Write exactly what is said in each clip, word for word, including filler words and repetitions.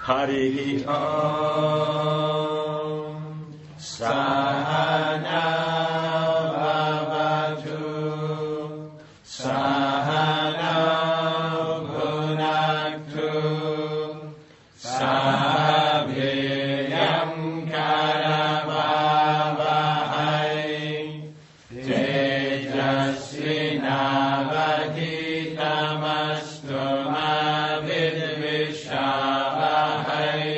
Hari Om Sahana Bhavatu Sahana Bhunaktu Sabhiyam Karavavahai Tejasvinavadhitamastu ma vidvishavahai.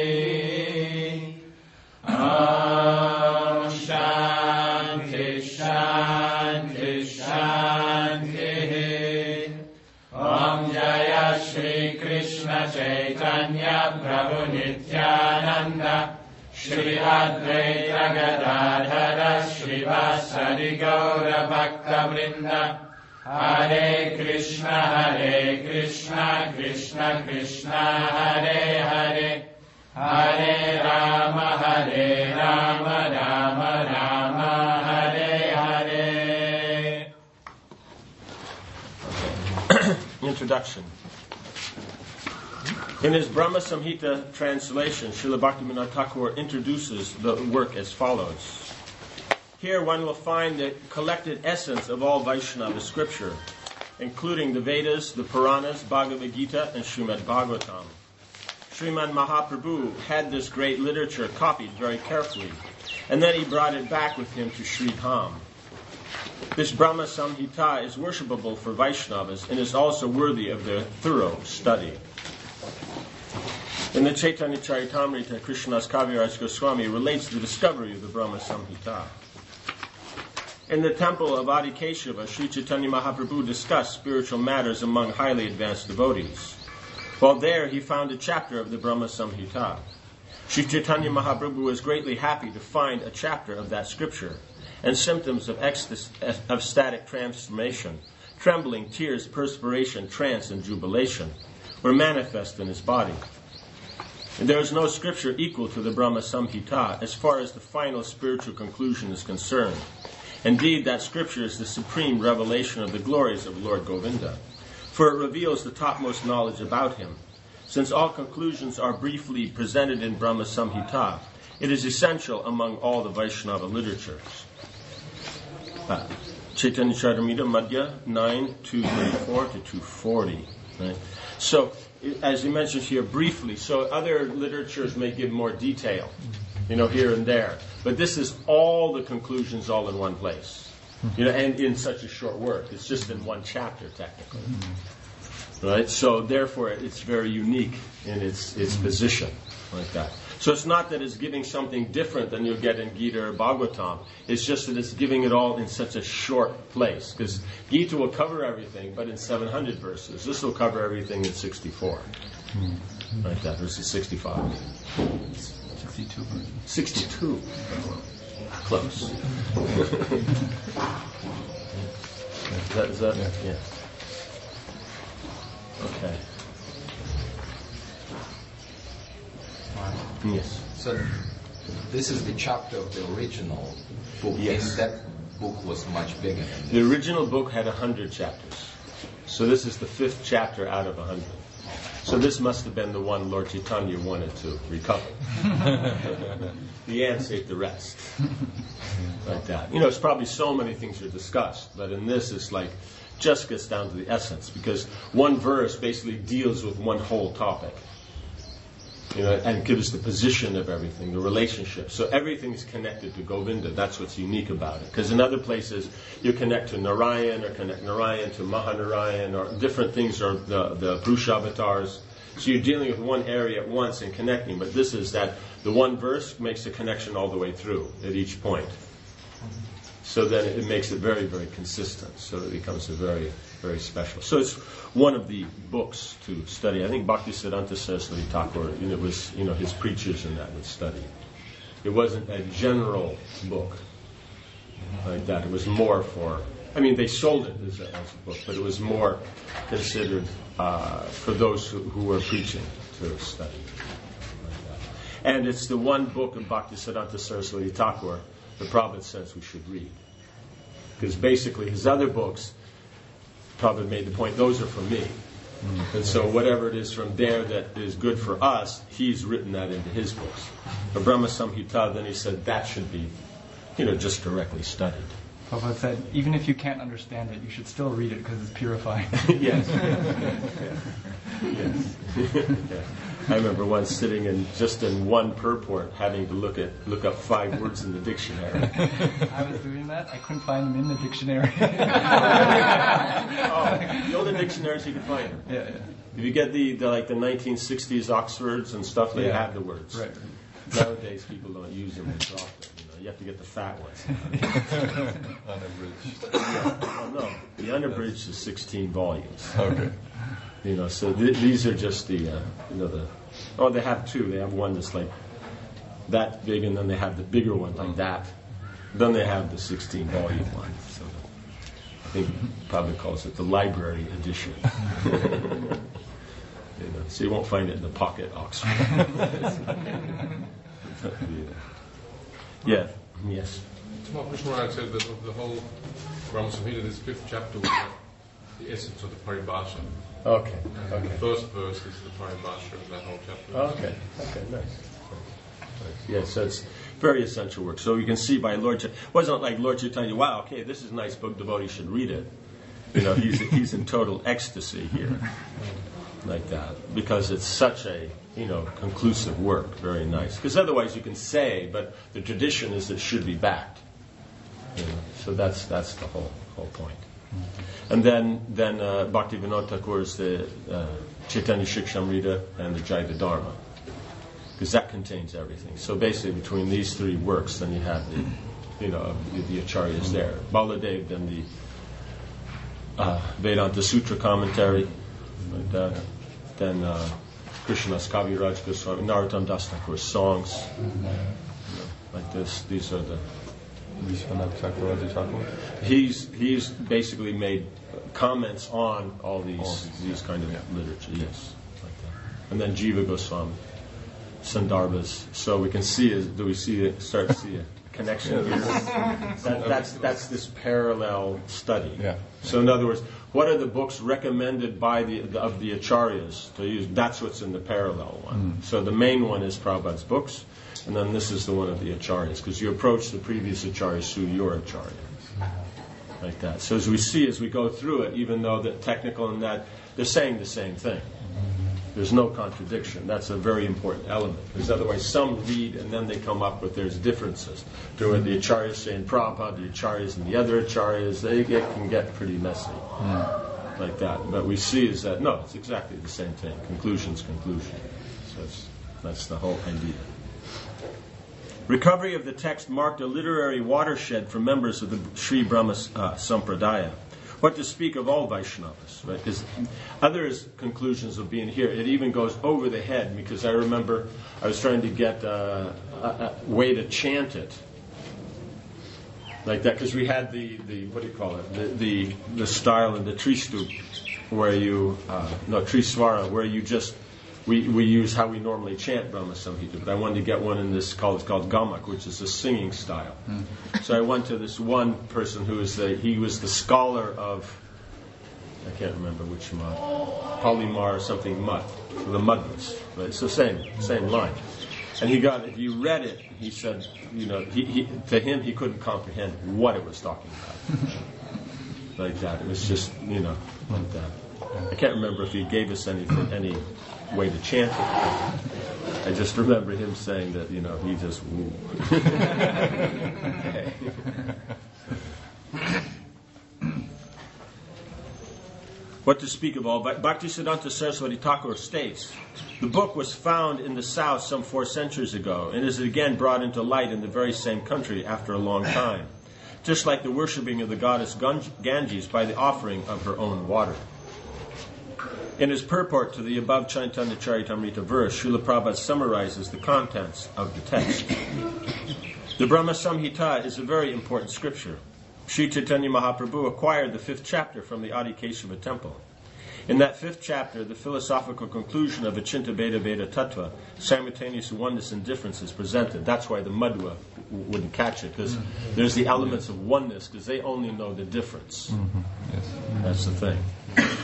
Om Shanti Shanti Shanti. Om Jaya Shri Krishna Chaitanya Prabhu Nityananda Shri Advaita Gadadhara Shri Vasari Gaura Bhakta Vrinda. Hare Krishna Hare Krishna Krishna Krishna Hare Hare Hare Rama Hare Rama Rama Rama Hare Hare. Introduction. In his Brahma Samhita translation, Srila Bhaktivinoda Thakur introduces the work as follows. Here one will find the collected essence of all Vaishnava scripture, including the Vedas, the Puranas, Bhagavad Gita, and Srimad Bhagavatam. Sriman Mahaprabhu had this great literature copied very carefully, and then he brought it back with him to Sri Dham. This Brahma Samhita is worshipable for Vaishnavas and is also worthy of their thorough study. In the Chaitanya Charitamrita, Krishnadas Kaviraj Goswami relates the discovery of the Brahma Samhita. In the temple of Adikeshava, Sri Chaitanya Mahaprabhu discussed spiritual matters among highly advanced devotees. While there, he found a chapter of the Brahma Samhita. Sri Chaitanya Mahaprabhu was greatly happy to find a chapter of that scripture, and symptoms of ecstasy, of static transformation, trembling, tears, perspiration, trance, and jubilation were manifest in his body. And there is no scripture equal to the Brahma Samhita as far as the final spiritual conclusion is concerned. Indeed, that scripture is the supreme revelation of the glories of Lord Govinda, for it reveals the topmost knowledge about him. Since all conclusions are briefly presented in Brahma Samhita, it is essential among all the Vaishnava literatures. Uh, Chaitanya Charitamrita Madhya nine, two thirty-four to two forty. Right? So, as you mentioned here briefly, so other literatures may give more detail, you know, here and there. But this is all the conclusions all in one place. You know, and in such a short work. It's just in one chapter, technically. Right? So, therefore, it's very unique in its its position, like that. So it's not that it's giving something different than you'll get in Gita or Bhagavatam. It's just that it's giving it all in such a short place. Because Gita will cover everything, but in seven hundred verses. This will cover everything in sixty-four. Mm-hmm. Like that, verses sixty-five. sixty-two. sixty-two. Close. is that, is that? Yeah. yeah. Okay. Yes. So this is the chapter of the original book. Yes. And that book was much bigger than this. The original book had a hundred chapters. So this is the fifth chapter out of a hundred. So this must have been the one Lord Chaitanya wanted to recover. The ants ate the rest. Like that. You know, it's probably so many things are discussed, but in this it's like just gets down to the essence, because one verse basically deals with one whole topic. You know, and gives the position of everything, the relationship. So everything is connected to Govinda. That's what's unique about it. Because in other places, you connect to Narayan, or connect Narayan to Mahanarayan, or different things, or the, the Purusha avatars. So you're dealing with one area at once and connecting. But this is that the one verse makes a connection all the way through at each point. So then it makes it very, very consistent. So it becomes a very, very special. So it's one of the books to study. I think Bhaktisiddhanta Saraswati Thakur, you know, it was, you know, his preachers and that would study. It wasn't a general book like that. It was more for, I mean, they sold it as a, as a book, but it was more considered uh, for those who, who were preaching to study. Like that. And it's the one book of Bhaktisiddhanta Saraswati Thakur the Prabhupada says we should read. Because basically his other books, Prabhupada made the point, those are for me. Mm. And so whatever it is from there that is good for us, he's written that into his books. The Brahma Samhita, then he said that should be, you know, just directly studied. Prabhupada said, even if you can't understand it, you should still read it because it's purifying. Yes. Yes. Yeah. I remember once sitting in just in one purport, having to look at look up five words in the dictionary. I was doing that. I couldn't find them in the dictionary. Oh, the older dictionaries you can find them. Yeah, yeah. If you get the, the like the nineteen sixties Oxfords and stuff, they Yeah. have the words. Right. Nowadays, people don't use them as often. You know, you have to get the fat ones. Unabridged. Oh, no, the unabridged is sixteen volumes. Okay. You know, so th- these are just the, uh, you know, the. Oh, they have two. They have one that's like that big, and then they have the bigger one like that. Then they have the sixteen volume one. So I think probably calls it the library edition. You know, so you won't find it in the pocket Oxford. Yeah. Yes. Well, Krishna Maharaj said that the whole Brahma Samhita, this fifth chapter, was the essence of the paribhasha. Okay. And Okay. the first verse is the paribhasha of that whole chapter. Okay. Okay. Nice. Nice. Yeah. So it's very essential work. So you can see by Lord, Ch- it wasn't like Lord Chaitanya. Wow. Okay, this is a nice book. Devotee should read it. You know, he's he's in total ecstasy here, like that, because it's such a you know conclusive work. Very nice. Because otherwise you can say, but the tradition is it should be backed. You know, so that's that's the whole whole point. And then then uh, Bhaktivinoda Thakur is the uh, Chaitanya Shikshamrita and the Jaiva Dharma, because that contains everything. So basically, between these three works, then you have the you know the, the acharyas there. Baladev, then the uh, Vedanta Sutra commentary, like that. Then uh, Krishnadas Kaviraj Goswami, Narottam Das Thakur's songs, you know, like this. These are the. Vishwanath Chakravarti Thakur. He's he's basically made comments on all these All these, these kind of yeah. literature, yes, like that. And then Jiva Goswami, Sandarbhas. So we can see, is, do we see it? Start to see a connection here? That, that's that's this parallel study. Yeah. So in other words, what are the books recommended by the of the acharyas to use? That's what's in the parallel one. Mm. So the main one is Prabhupada's books. And then this is the one of the acharyas, because you approach the previous acharyas through your acharya, like that. So as we see, as we go through it, even though the technical and that, they're saying the same thing. There's no contradiction. That's a very important element, because otherwise some read and then they come up with there's differences. To what the acharyas say in Prabhupada, the acharyas and the other acharyas, they get, can get pretty messy, mm. like that. But we see is that, no, it's exactly the same thing. Conclusion's conclusion. So that's, that's the whole idea. Recovery of the text marked a literary watershed for members of the Sri Brahma uh, Sampradaya. What to speak of all Vaishnavas, right? Because others' conclusions of being here, it even goes over the head, because I remember I was trying to get uh, a, a way to chant it. Like that, because we had the, the, what do you call it, the the, the style in the Tristup, where you, uh, no, Triswara, where you just, We we use how we normally chant Brahma Samhita, but I wanted to get one in this called it's called Gamak, which is a singing style. Mm. So I went to this one person who was the he was the scholar of I can't remember which mud, Polymar or something mud, the Madhus, but it's the same same line. And he got if you read it, he said you know he, he to him he couldn't comprehend what it was talking about. Like that, it was just you know like that. I can't remember if he gave us anything any. way to chant it. I just remember him saying that, you know, he just woo. Okay. What to speak of all? Bhaktisiddhanta Saraswati Thakur states, the book was found in the south some four centuries ago and is again brought into light in the very same country after a long time, just like the worshipping of the goddess Ganges by the offering of her own water. In his purport to the above Chaitanya Charitamrita verse, Srila Prabhupada summarizes the contents of the text. The Brahma Samhita is a very important scripture. Sri Chaitanya Mahaprabhu acquired the fifth chapter from the Adi Keshava temple. In that fifth chapter, the philosophical conclusion of Achinta Veda Veda Tattva, simultaneous oneness and difference, is presented. That's why the Madhva wouldn't catch it, because mm-hmm. there's the elements of oneness, because they only know the difference. Mm-hmm. Yes. That's the thing.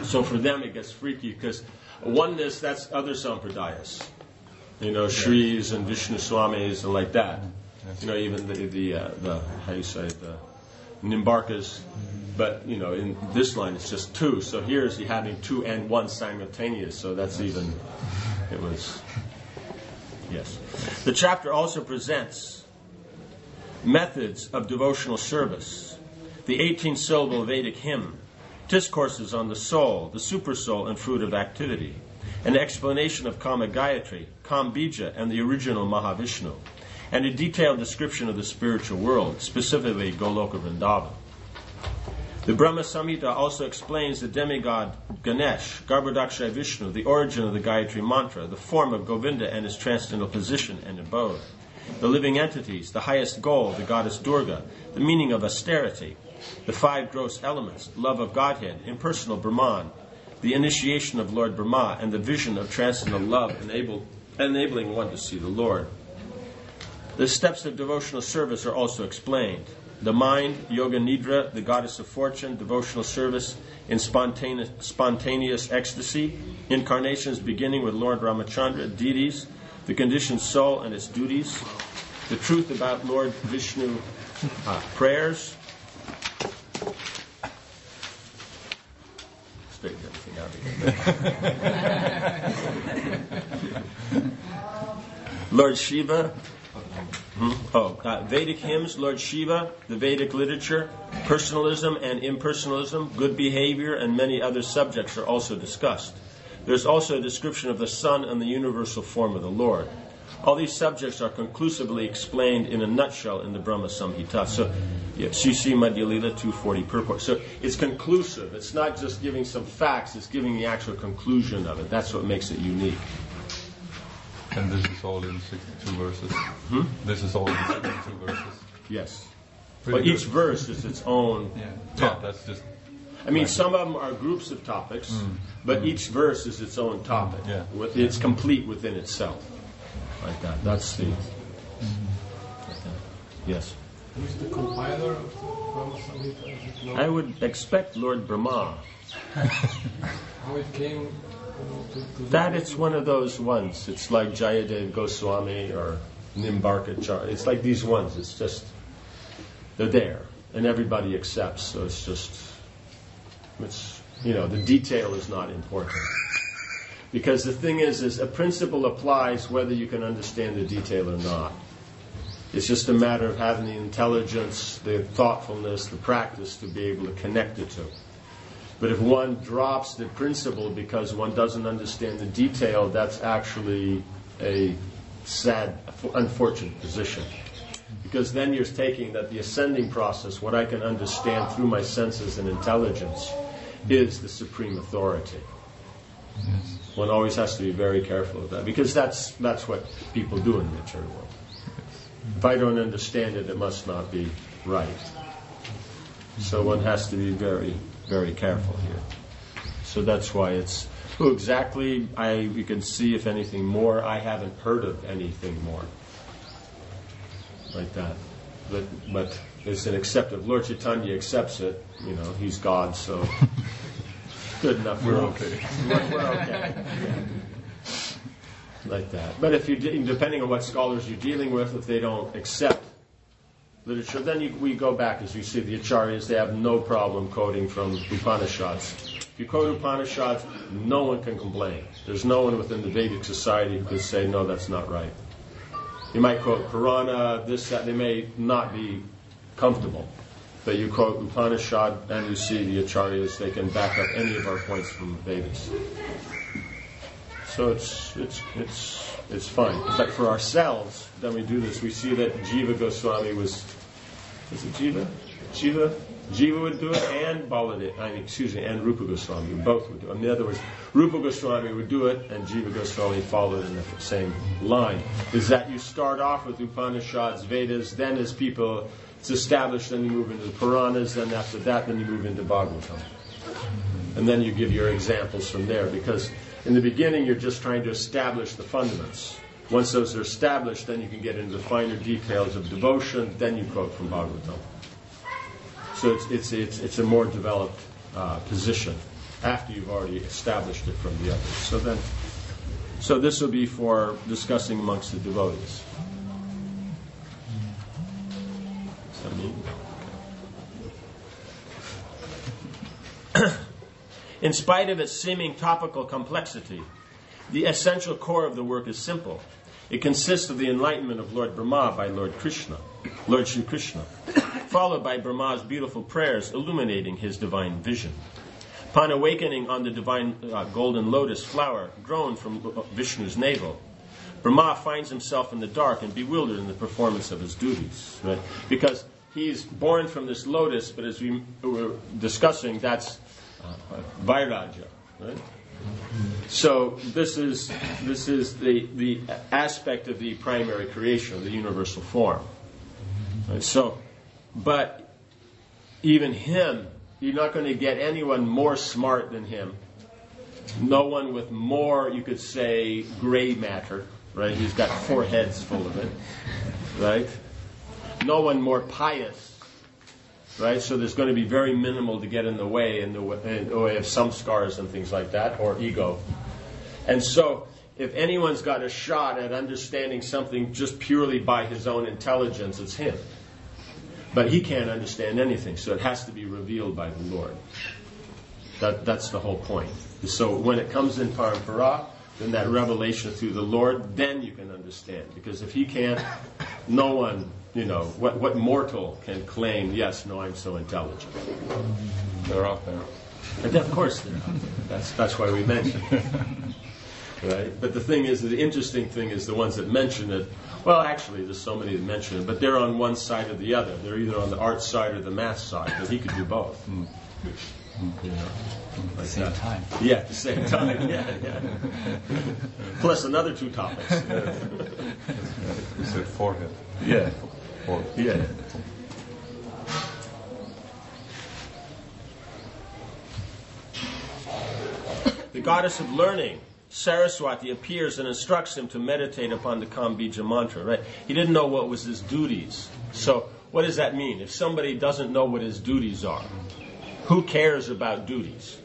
So for them it gets freaky because oneness, that's other sampradayas. You know, Shris and Vishnu Swamis and like that. You know, even the, the, uh, the how you say, the Nimbarkas. But, you know, in this line it's just two. So here is he having two and one simultaneous. So that's even, it was, yes. The chapter also presents methods of devotional service, the eighteen-syllable Vedic hymn, discourses on the soul, the supersoul, and fruit of activity, an explanation of Kama Gayatri, Kam Bija, and the original Mahavishnu, and a detailed description of the spiritual world, specifically Goloka Vrindavan. The Brahma Samhita also explains the demigod Ganesh, Garbhodakshay Vishnu, the origin of the Gayatri Mantra, the form of Govinda and his transcendental position and abode, the living entities, the highest goal, the goddess Durga, the meaning of austerity, the five gross elements, love of Godhead, impersonal Brahman, the initiation of Lord Brahma, and the vision of transcendental love enable, enabling one to see the Lord. The steps of devotional service are also explained. The mind, Yoga Nidra, the goddess of fortune, devotional service in spontaneous, spontaneous ecstasy, incarnations beginning with Lord Ramachandra, deities, the conditioned soul and its duties, the truth about Lord Vishnu uh, prayers. Straighten everything out again. Lord Shiva. Hmm? Oh, uh, Vedic hymns, Lord Shiva, the Vedic literature, personalism and impersonalism, good behavior, and many other subjects are also discussed. There's also a description of the Son and the universal form of the Lord. All these subjects are conclusively explained in a nutshell in the Brahma Samhita. So, yeah, C C Madhya Lila two forty purport. So it's conclusive. It's not just giving some facts, it's giving the actual conclusion of it. That's what makes it unique. And this is all in sixty-two verses? Hmm? This is all in sixty-two verses? Yes. Pretty But good. each verse is its own Yeah. topic. Yeah, that's just... I mean, some of them are groups of topics, Mm. but Mm. each verse is its own topic. Yeah. With, it's complete within itself. Like that. That's the... Like that. Yes. Who's the compiler of the Brahma Samhita? Is it known? I would expect Lord Brahma. How it came to, to That it's one of those ones. It's like Jayadev Goswami or Nimbarkacharya. It's like these ones. It's just, they're there. And everybody accepts. So it's just, it's, you know, the detail is not important. Because the thing is, is a principle applies whether you can understand the detail or not. It's just a matter of having the intelligence, the thoughtfulness, the practice to be able to connect the two. But if one drops the principle because one doesn't understand the detail, that's actually a sad, unfortunate position. Because then you're taking that the ascending process, what I can understand through my senses and intelligence, is the supreme authority. Yes. One always has to be very careful of that, because that's that's what people do in the material world. If I don't understand it, it must not be right. So one has to be very, very careful here. So that's why it's, who exactly, I you can see if anything more, I haven't heard of anything more like that. But but it's an accepted. Lord Chaitanya accepts it, you know, he's God, so good enough for We're us. okay. We're, we're okay. Like that. But if you, depending on what scholars you're dealing with, if they don't accept literature, then you, we go back, as you see, the Acharyas, they have no problem quoting from Upanishads. If you quote Upanishads, no one can complain. There's no one within the Vedic society who could say, no, that's not right. You might quote Purana, this, that, they may not be comfortable. But you quote Upanishad and you see the Acharyas, they can back up any of our points from the Vedas. So it's it's it's it's fine. In fact, for ourselves, then we do this. We see that Jiva Goswami was, is it Jiva? Jiva? Jiva would do it, and Baladev, I mean, excuse me, and Rupa Goswami, both would do it. In other words, Rupa Goswami would do it, and Jiva Goswami followed in the same line. Is that you start off with Upanishads, Vedas, then as people, it's established, then you move into the Puranas, then after that, then you move into Bhagavatam. And then you give your examples from there, because in the beginning, you're just trying to establish the fundaments. Once those are established, then you can get into the finer details of devotion, then you quote from Bhagavatam. So it's it's it's, it's a more developed uh, position. after you've already established it from the others. So then, so this will be for discussing amongst the devotees. Is that me? In spite of its seeming topical complexity, the essential core of the work is simple. It consists of the enlightenment of Lord Brahma by Lord Krishna, Lord Shri Krishna, followed by Brahma's beautiful prayers illuminating his divine vision. Upon awakening on the divine uh, golden lotus flower grown from Vishnu's navel, Brahma finds himself in the dark and bewildered in the performance of his duties, right? Because he's born from this lotus, but as we were discussing, that's uh, Vairagya, right? So this is this is the the aspect of the primary creation, the universal form. Right? So, but even him, you're not going to get anyone more smart than him. No one with more, you could say, gray matter. Right? He's got four heads full of it. Right? No one more pious. Right, so there's going to be very minimal to get in the way, in the way, in the way of samskars and things like that, or ego. And so, if anyone's got a shot at understanding something just purely by his own intelligence, it's him. But he can't understand anything, so it has to be revealed by the Lord. That, that's the whole point. So when it comes in parampara, then that revelation through the Lord, then you can understand. Because if he can't, no one... You know, what what mortal can claim, yes, no, I'm so intelligent? They're out there. And of course they're out there. That's, that's why we mention it. Right? But the thing is, the interesting thing is the ones that mention it, well, actually, there's so many that mention it, but they're on one side or the other. They're either on the art side or the math side, but he could do both. Mm. You know, at the same that. time. Yeah, at the same time. Yeah, yeah. Plus another two topics. You said forehead. Yeah. Forehead. Yeah. The goddess of learning, Saraswati, appears and instructs him to meditate upon the Kambija mantra. Right? He didn't know what was his duties. So, what does that mean? If somebody doesn't know what his duties are, who cares about duties?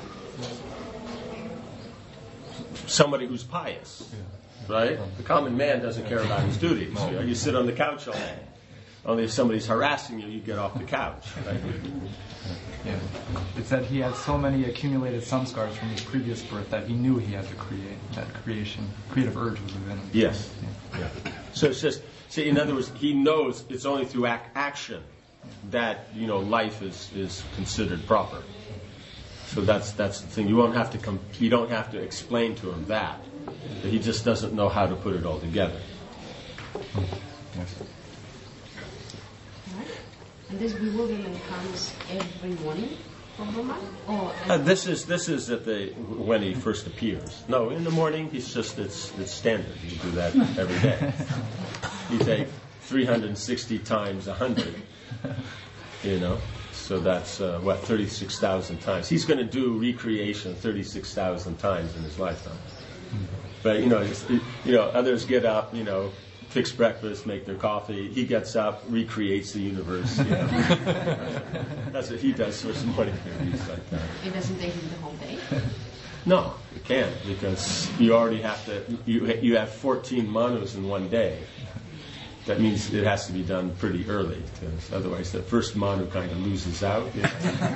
Somebody who's pious, right? The common man doesn't care about his duties. You know, you sit on the couch all day. Only if somebody's harassing you, you get off the couch, right? Yeah. It's that he had so many accumulated samskars from his previous birth that he knew he had to create. That creation, creative urge was within him. Yes. Yeah. Yeah. So it's just, see, in other words, he knows it's only through ac- action that, you know, life is, is considered proper. So that's that's the thing. You won't have to com- you don't have to explain to him that. But he just doesn't know how to put it all together. Yes. Right. And this bewilderment comes every morning from Brahma? Or Uh, this is this is at the when he first appears. No, in the morning he's just it's it's standard. You do that every day. You take three hundred sixty times one hundred. You know, so that's uh, what thirty-six thousand times. He's going to do recreation thirty-six thousand times in his lifetime. But you know, it's, it, you know, others get up, you know, fix breakfast, make their coffee. He gets up, recreates the universe. You know. That's what he does first morning. He's like that. it doesn't take him the whole day? No, you can't, because you already have to. You you have fourteen manus in one day. That means it has to be done pretty early, because otherwise the first manu kind of loses out. You know?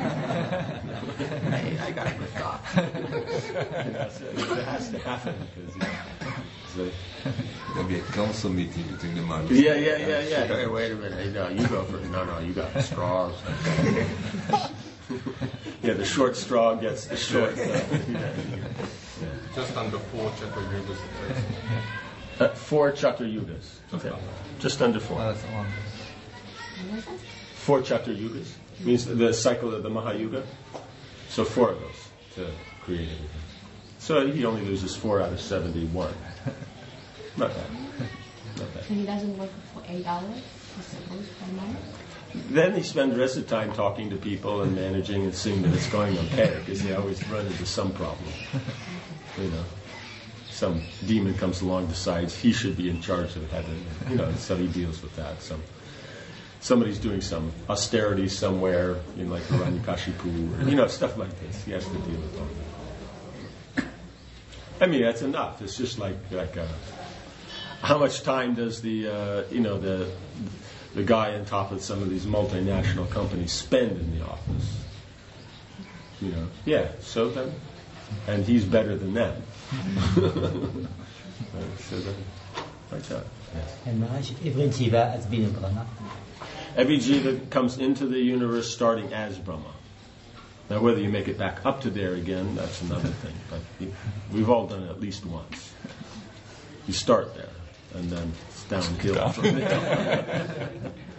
Hey, I got to stop. You know, so it has to happen because. You know, so, There'll be a council meeting between the monks. yeah, yeah, yeah, yeah. Hey, wait a minute. Hey, no, you go first. No, no, you got the straws. Yeah, the short straw gets the short. Uh, yeah, yeah. Just under four chakra yugas. Uh, four chakra yugas. Okay. Just under four. Oh, that's a long. Four chakra yugas means the cycle of the Mahayuga. So four of those to create everything. So he only loses four out of seventy-one. Not bad. Not bad. So he doesn't work for eight hours, I suppose, per month? Then he spends the rest of the time talking to people and managing and seeing that it's going okay, because they always run into some problem. You know, some demon comes along, decides he should be in charge of heaven. You know, so he deals with that. So, somebody's doing some austerity somewhere in like Hiranyakashipu, or, you know, stuff like this. He has to deal with all that. I mean, that's enough. It's just like like uh, how much time does the uh, you know the the guy on top of some of these multinational companies spend in the office? You know, yeah. So then, and he's better than them. So then, like that. Yes. And Maharaj, every jiva has been a Brahma. Every jiva comes into the universe starting as Brahma. Now, whether you make it back up to there again, that's another thing. But we've all done it at least once. You start there, and then it's downhill from there.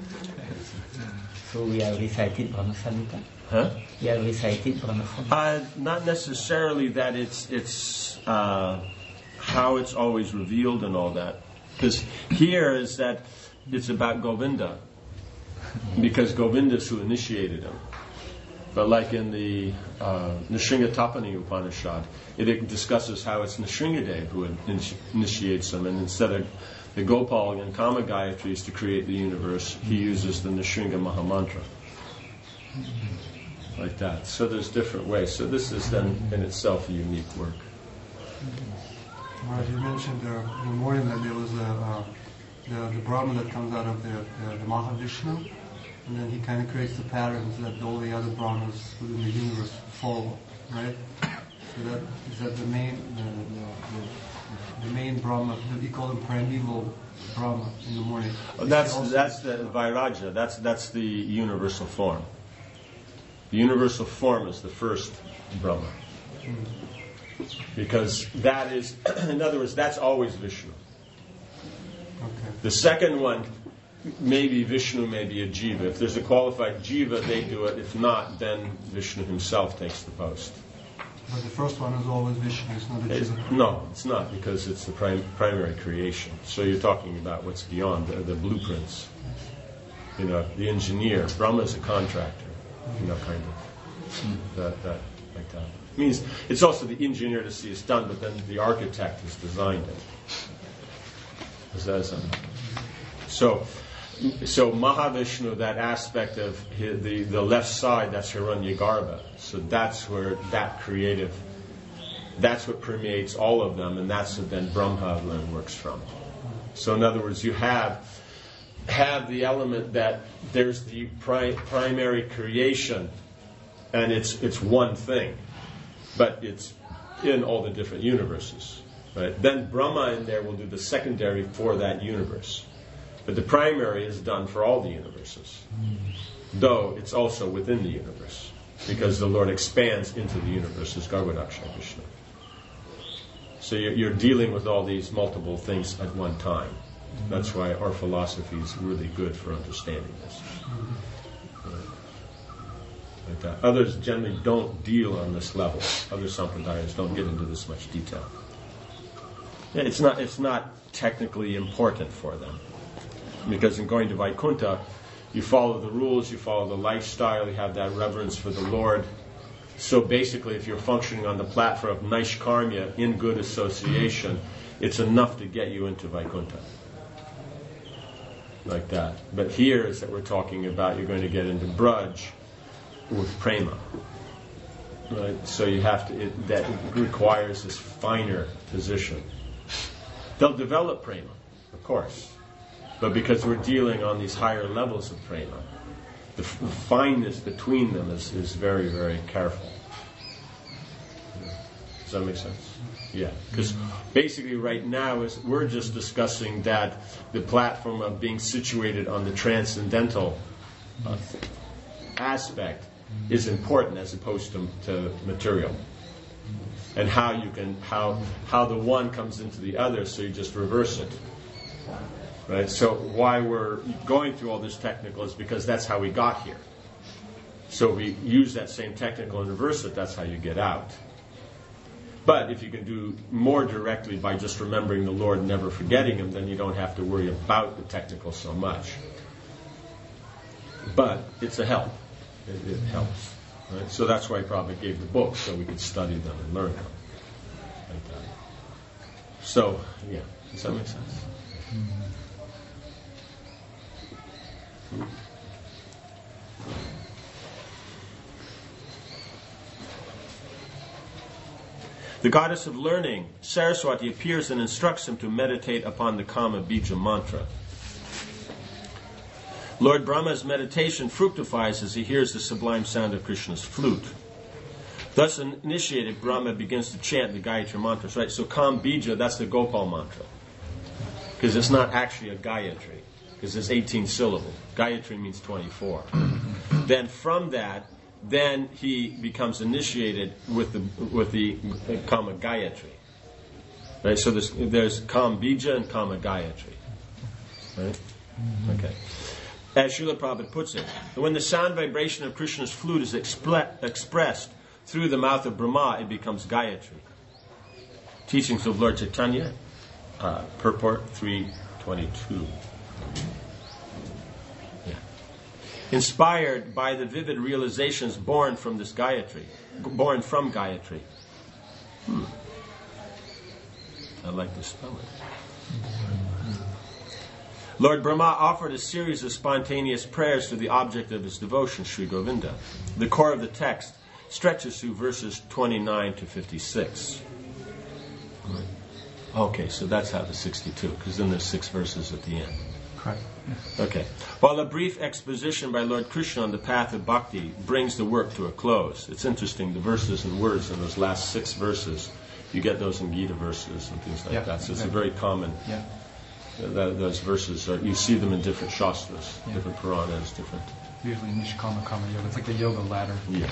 So we have recited Brahma Samhita. Huh? We have recited Brahma Samhita. Uh, not necessarily that it's it's uh, how it's always revealed and all that. Because here is that it's about Govinda, because Govinda is who initiated him. But like in the uh, Nrsinga Tapani Upanishad, it discusses how it's Nrsingadev who in- initiates him, and instead of the Gopal and Kama Gayatris to create the universe, he uses the Nrsinga Mahamantra. Like that. So there's different ways. So this is then in itself a unique work. Maharaj, you mentioned uh, in the morning that there was a, uh, the, the Brahma that comes out of the, the, the Mahavishnu, and then he kind of creates the patterns that all the other Brahmas within the universe follow, right? So that is that the main the, the, the main Brahma, we call him primeval Brahma in the morning. That's that's the Vairagya. That's that's the universal form. The universal form is the first Brahma. Because that is, in other words, that's always Vishnu. Okay. The second one, maybe Vishnu, maybe a jiva. If there's a qualified jiva, they do it. If not, then Vishnu himself takes the post. But the first one is always Vishnu, it's not a It's, jiva. no, it's not, because it's the prim- primary creation. So you're talking about what's beyond, the, the blueprints. You know, the engineer. Brahma is a contractor. You know, kind of. That, that, like that. It means it's also the engineer to see it's done, but then the architect has designed it. Is that something? So, so Mahavishnu, that aspect of his, the the left side, that's Hiranyagarbha. So that's where that creative, that's what permeates all of them, and that's what then Brahma then works from. So in other words, you have have the element that there's the pri- primary creation, and it's it's one thing, but it's in all the different universes. Right? Then Brahma in there will do the secondary for that universe. But the primary is done for all the universes. Though it's also within the universe. Because the Lord expands into the universe as Garvadaksha Vishnu. So you're, you're dealing with all these multiple things at one time. That's why our philosophy is really good for understanding this. Like that. Others generally don't deal on this level. Other sampradayas don't get into this much detail. Yeah, it's not it's not technically important for them. Because in going to Vaikuntha, you follow the rules, you follow the lifestyle, you have that reverence for the Lord. So basically, if you're functioning on the platform of Naishkarmya, in good association, it's enough to get you into Vaikuntha. Like that. But here is that we're talking about you're going to get into Braj with Prema. Right? So you have to, it, that requires this finer position. They'll develop Prema, of course. But because we're dealing on these higher levels of Prema, the, f- the fineness between them is, is very, very careful. Does that make sense? Yeah. Because basically right now is we're just discussing that the platform of being situated on the transcendental uh, aspect is important as opposed to, to material. And how you can, how how the one comes into the other, so you just reverse it. Right? So why we're going through all this technical is because that's how we got here. So we use that same technical and reverse it, that's how you get out. But if you can do more directly by just remembering the Lord and never forgetting Him, then you don't have to worry about the technical so much. But it's a help. It, it helps. Right? So that's why Prabhupada gave the books, so we could study them and learn them. Like that. So, yeah. Does that make sense? Mm-hmm. The goddess of learning, Saraswati, appears and instructs him to meditate upon the Kama Bija mantra. Lord Brahma's meditation fructifies as he hears the sublime sound of Krishna's flute. Thus initiated, Brahma begins to chant the Gayatri mantras, right? So Kam Bija, that's the Gopal mantra. Because it's not actually a Gayatri, because it's eighteen syllable. Gayatri means twenty-four. Then from that, then he becomes initiated with the with the Kama Gayatri. Right? So there's, there's Kam Bija and Kama Gayatri. Right? Okay. As Srila Prabhupada puts it, when the sound vibration of Krishna's flute is expre- expressed through the mouth of Brahma, it becomes Gayatri. Teachings of Lord Chaitanya, uh, purport three twenty-two. Yeah. Inspired by the vivid realizations born from this Gayatri, born from Gayatri. Hmm. I like to spell it. Lord Brahma offered a series of spontaneous prayers to the object of his devotion, Sri Govinda. The core of the text stretches through verses twenty-nine to fifty-six. Okay, so that's how the sixty-two, because then there's six verses at the end. Correct. Okay. While a brief exposition by Lord Krishna on the path of bhakti brings the work to a close. It's interesting, the verses and words in those last six verses, you get those in Gita verses and things like yeah, that. So it's okay. a very common... Yeah. Th- those verses, are, you see them in different shastras, Yeah. different Puranas, different... Usually Nishkama Kama Yoga. It's like the yoga ladder. Yeah.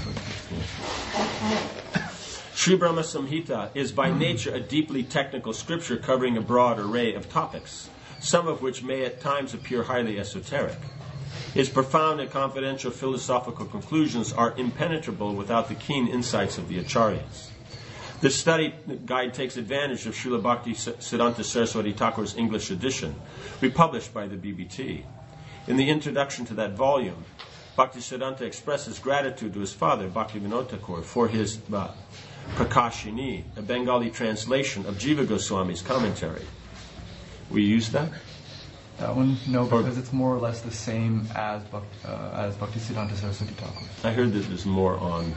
yeah. Sri Brahma Samhita is by nature a deeply technical scripture covering a broad array of topics, some of which may at times appear highly esoteric. Its profound and confidential philosophical conclusions are impenetrable without the keen insights of the acharyas. This study guide takes advantage of Srila Bhakti Siddhanta Saraswati Thakur's English edition, republished by the B B T. In the introduction to that volume, Bhakti Siddhanta expresses gratitude to his father, Bhakti Vinod Thakur, for his uh, Prakashini, a Bengali translation of Jiva Goswami's commentary. We use that? That one, no, because it's more or less the same as Bhakti, uh, as Bhakti Siddhanta Saraswati Thakur. I heard that there's more on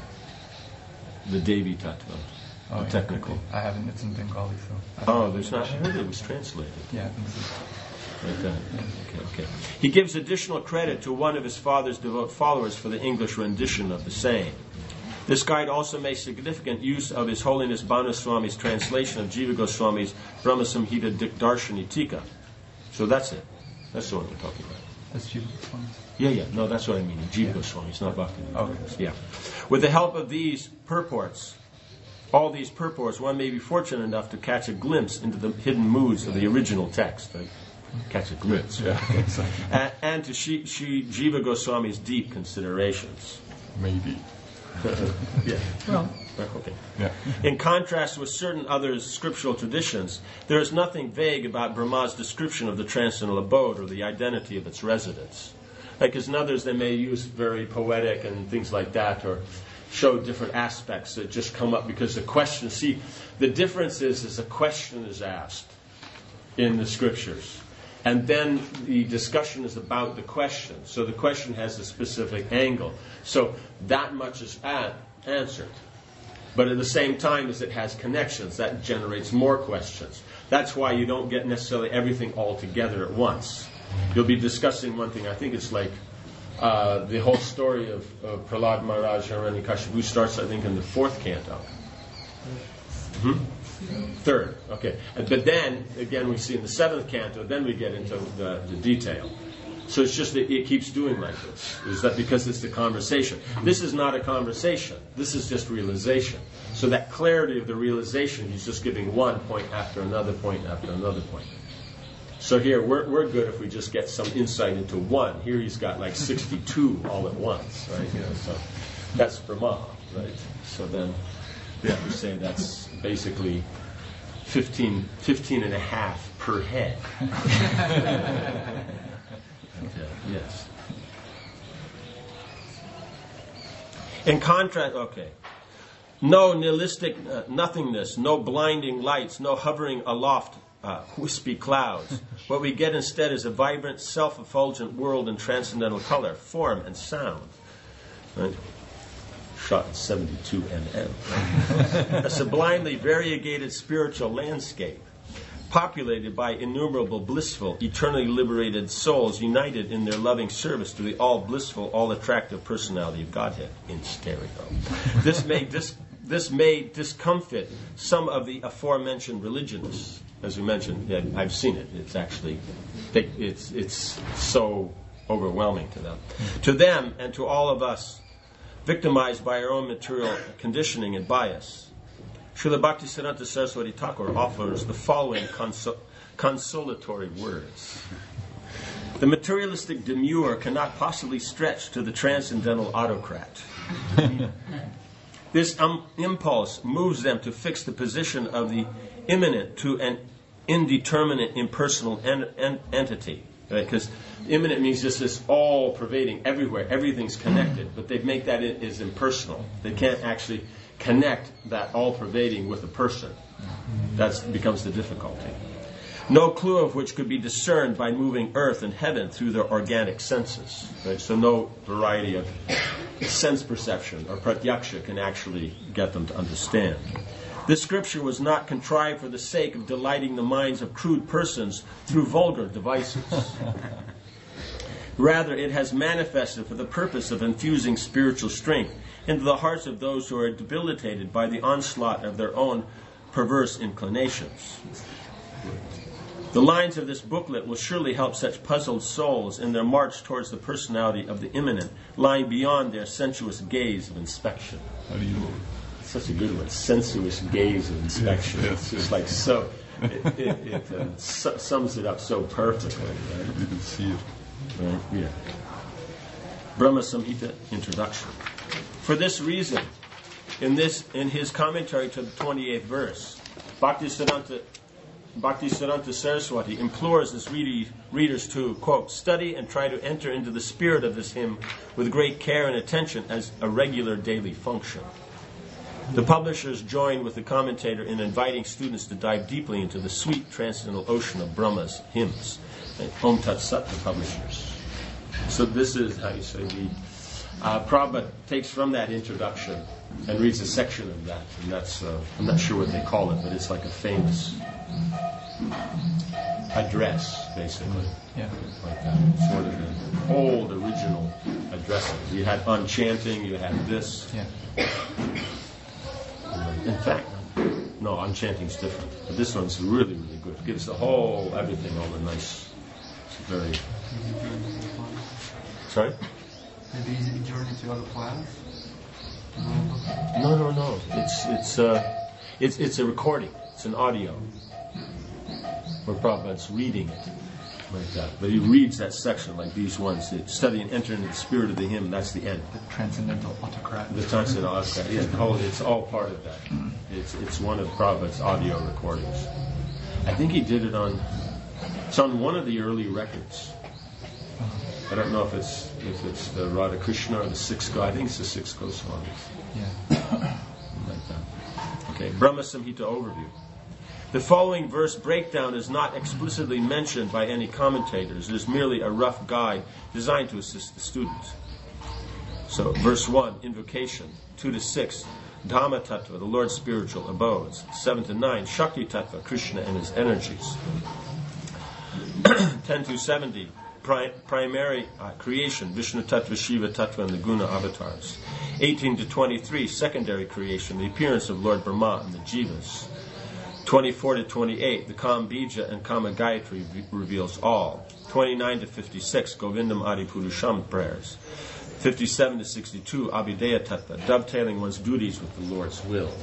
the Devi Tattva, Oh, the yeah, technical. okay. I haven't. It's in Bengali, so. I Oh, think- there's not. I heard it was translated. Yeah, I think so. Like that. Okay, okay. He gives additional credit to one of his father's devout followers for the English rendition of the same. This guide also makes significant use of His Holiness Bhanu Swami's translation of Jiva Goswami's Brahma Samhita Dikdarshani Tika. So that's it. That's the one we're talking about. That's Jiva Goswami. Yeah, yeah. No, that's what I mean. Jiva Yeah. Goswami's not Bhakti. Okay. Yeah. With the help of these purports, all these purports, one may be fortunate enough to catch a glimpse into the hidden moods of the original text. Right? Catch a glimpse. Yeah. and, and to Shri, Shri Jiva Goswami's deep considerations. Maybe. Yeah. Well, okay. Yeah. In contrast with certain other scriptural traditions, there is nothing vague about Brahma's description of the transcendental abode or the identity of its residence. Like as in others, they may use very poetic and things like that, or show different aspects that just come up because the question, see, the difference is, is a question is asked in the scriptures. And then the discussion is about the question. So the question has a specific angle. So that much is a- answered. But at the same time as it has connections, that generates more questions. That's why you don't get necessarily everything all together at once. You'll be discussing one thing, I think it's like uh, the whole story of, of Prahlad Maharaj Hiranyakashipu starts, I think, in the fourth canto. Hmm? Third, okay. But then, again, we see in the seventh canto, then we get into the, the detail. So it's just that it keeps doing like this. Is that because it's the conversation? This is not a conversation. This is just realization. So that clarity of the realization, he's just giving one point after another point after another point. So here, we're we're good if we just get some insight into one. Here he's got like sixty-two all at once, right? You know, so that's Brahma, right? So then, yeah, we say that's basically fifteen, fifteen and a half per head. Okay, yes. In contrast, okay. No nihilistic uh, nothingness, no blinding lights, no hovering aloft uh, wispy clouds. What we get instead is a vibrant, self-effulgent world in transcendental color, form, and sound. Right? shot in seventy-two N M. A sublimely variegated spiritual landscape, populated by innumerable blissful, eternally liberated souls united in their loving service to the all-blissful, all-attractive personality of Godhead in stereo. This may, dis- this may discomfit some of the aforementioned religionists. As we mentioned, yeah, I've seen it. It's actually, they, it's it's so overwhelming to them. To them and to all of us, victimized by our own material conditioning and bias, Srila Bhaktisiddhanta Saraswati Thakur offers the following consol- consolatory words. The materialistic demure cannot possibly stretch to the transcendental autocrat. This um, impulse moves them to fix the position of the immanent to an indeterminate impersonal en- en- entity. Because right? Immanent means just this all-pervading, everywhere, everything's connected, but they make that it is impersonal. They can't actually connect that all-pervading with a person. That becomes the difficulty. No clue of which could be discerned by moving earth and heaven through their organic senses. Right? So no variety of sense perception or pratyaksha can actually get them to understand. This scripture was not contrived for the sake of delighting the minds of crude persons through vulgar devices. Rather, it has manifested for the purpose of infusing spiritual strength into the hearts of those who are debilitated by the onslaught of their own perverse inclinations. The lines of this booklet will surely help such puzzled souls in their march towards the personality of the immanent, lying beyond their sensuous gaze of inspection. Such a good one, sensuous gaze of inspection. It's just like so, it, it, it uh, su- sums it up so perfectly. Right? You can see it. Right? Yeah. Brahma Samhita introduction. For this reason, in this, in his commentary to the twenty-eighth verse, Bhaktisiddhanta, Bhaktisiddhanta Saraswati implores his read- readers to, quote, study and try to enter into the spirit of this hymn with great care and attention as a regular daily function. The publishers join with the commentator in inviting students to dive deeply into the sweet transcendental ocean of Brahma's hymns. And Om Tat Sat, the publishers. So this is how you say the uh, Prabhupada takes from that introduction and reads a section of that, and that's uh, I'm not sure what they call it, but it's like a famous address, basically. Yeah. Like that, sort of an old original addresses. You had unchanting, you had this. Yeah. In fact, no, unchanting's different. But this one's really, really good. It gives the whole, everything all a nice, it's very... Sorry? Maybe easy journey to other planets? No, no, no. It's it's uh, it's it's a recording. It's an audio. Where Prabhupada's reading it like that. But he reads that section like these ones. Study and enter into the spirit of the hymn. That's the end. The transcendental autocrat. The transcendental autocrat. Yeah, oh, it's all part of that. It's it's one of Prabhupada's audio recordings. I think he did it on. It's on one of the early records. I don't know if it's if it's the Radha Krishna or the Six Go. I think it's the Six Goswamis. Yeah. Like that. Okay, Brahma Samhita overview. The following verse breakdown is not explicitly mentioned by any commentators. It is merely a rough guide designed to assist the students. So, verse one, invocation. Two to six, Dhamma Tattva, the Lord's spiritual abodes. Seven to nine, Shakti Tattva, Krishna and his energies. Ten to seventy, pri- primary uh, creation, Vishnu Tattva, Shiva Tattva, and the Guna avatars. Eighteen to twenty-three, secondary creation, the appearance of Lord Brahma and the Jivas. twenty-four to twenty-eight, the Kam Bija and Kama Gayatri re- reveals all. twenty-nine to fifty-six, Govindam Adi Purusham prayers. fifty-seven to sixty-two, Abhideya Tattva, dovetailing one's duties with the Lord's will.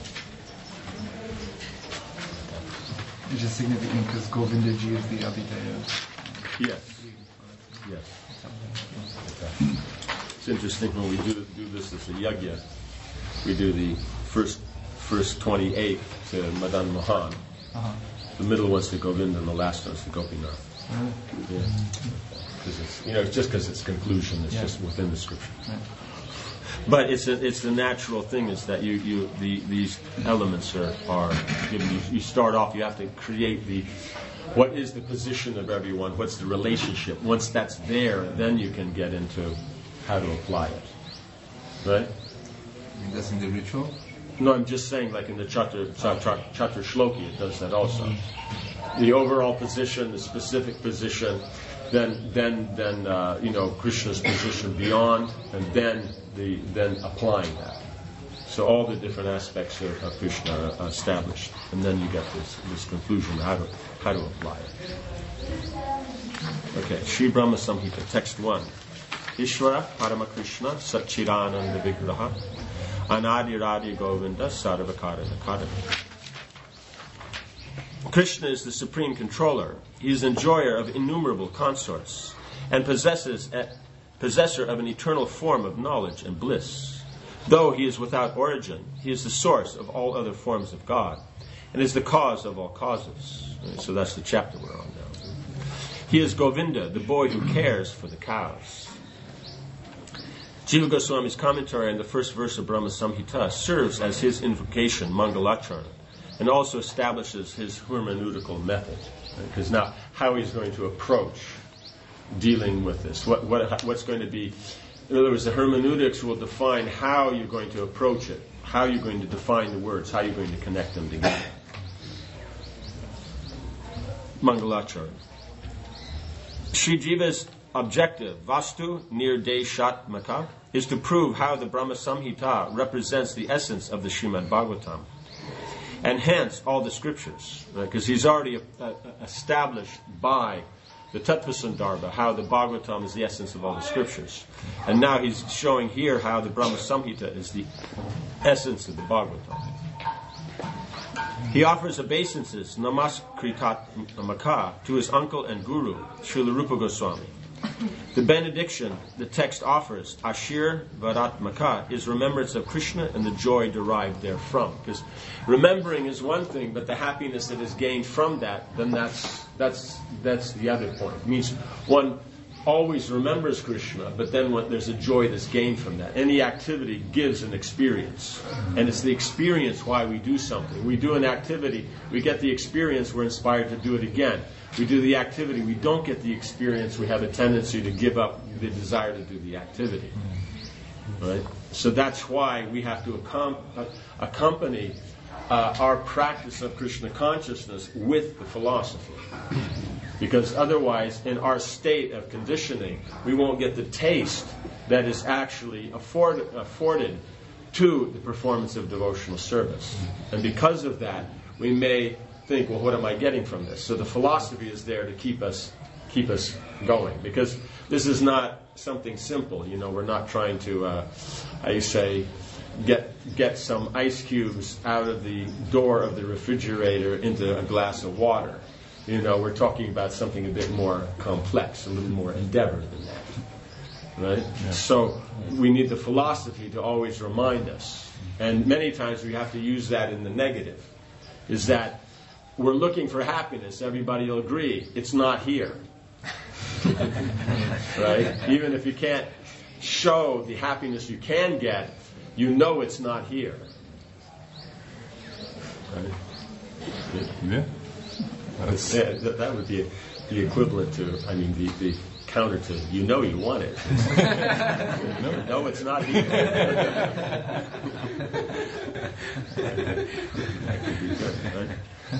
Which is significant because Govindaji is the Abhideya. Yes. Yes. Okay. It's interesting when we do do this as a yagya, we do the first first twenty-eight to Madan Mohan, Uh-huh. the middle one's to Govinda, and the last one's to Gopinath. Really? Yeah. Because it's you know it's just because it's conclusion, it's Yeah. just within the scripture. Right. But it's a, it's the natural thing is that you you the, these elements are are given. You, you start off. You have to create the what is the position of everyone. What's the relationship? Once that's there, then you can get into how to apply it. Right? That's in the ritual? No, I'm just saying, like in the Chatur, Chatur, Chatur Shloki, it does that also. The overall position, the specific position, then, then, then, uh, you know, Krishna's position beyond, and then the then applying that. So all the different aspects of, of Krishna are established, and then you get this this conclusion how to how to apply it. Okay, Sri Brahma Samhita, text one. Ishvara Parama Krishna Satchidananda Vigraha Anadi Radhi Govinda Sarvakara Nakada. Krishna is the supreme controller. He is enjoyer of innumerable consorts and possesses a, possessor of an eternal form of knowledge and bliss. Though he is without origin, he is the source of all other forms of God and is the cause of all causes. So that's the chapter we're on now. He is Govinda, the boy who cares for the cows. Jiva Goswami's commentary on the first verse of Brahma Samhita serves as his invocation, Mangalacharna, and also establishes his hermeneutical method. Because now, how he's going to approach dealing with this. What, what, what's going to be... In other words, the hermeneutics will define how you're going to approach it, how you're going to define the words, how you're going to connect them together. Mangalacharna. Sri Jiva's objective, Vastu Nirdeshatmaka, is to prove how the Brahma Samhita represents the essence of the Srimad Bhagavatam, and hence all the scriptures, because right? He's already uh, established by the Tattva Sandarbha how the Bhagavatam is the essence of all the scriptures. And now he's showing here how the Brahma Samhita is the essence of the Bhagavatam. He offers obeisances, namaskritat maka, to his uncle and guru, Srila Rupa Goswami. The benediction the text offers, Ashir Varatmaka, is remembrance of Krishna and the joy derived therefrom. Because remembering is one thing, but the happiness that is gained from that, then that's that's that's the other point. It means one always remembers Krishna, but then when there's a joy that's gained from that. Any activity gives an experience. And it's the experience why we do something. We do an activity, we get the experience, we're inspired to do it again. We do the activity, we don't get the experience, we have a tendency to give up the desire to do the activity. Right? So that's why we have to accom- accompany uh, our practice of Krishna consciousness with the philosophy. Because otherwise, in our state of conditioning, we won't get the taste that is actually afford- afforded to the performance of devotional service. And because of that, we may think, well, what am I getting from this? So the philosophy is there to keep us keep us going, because this is not something simple. You know, we're not trying to, uh, I say, get get some ice cubes out of the door of the refrigerator into a glass of water. You know, we're talking about something a bit more complex, a little more endeavor than that, right? Yeah. So we need the philosophy to always remind us, and many times we have to use that in the negative. Is that we're looking for happiness. Everybody will agree it's not here. Right? Even if you can't show the happiness you can get, you know it's not here. Right? Yeah. Yeah, that, that would be the equivalent to, I mean, the, the counter to, you know you want it. no, no, it's not here. That could be good, right?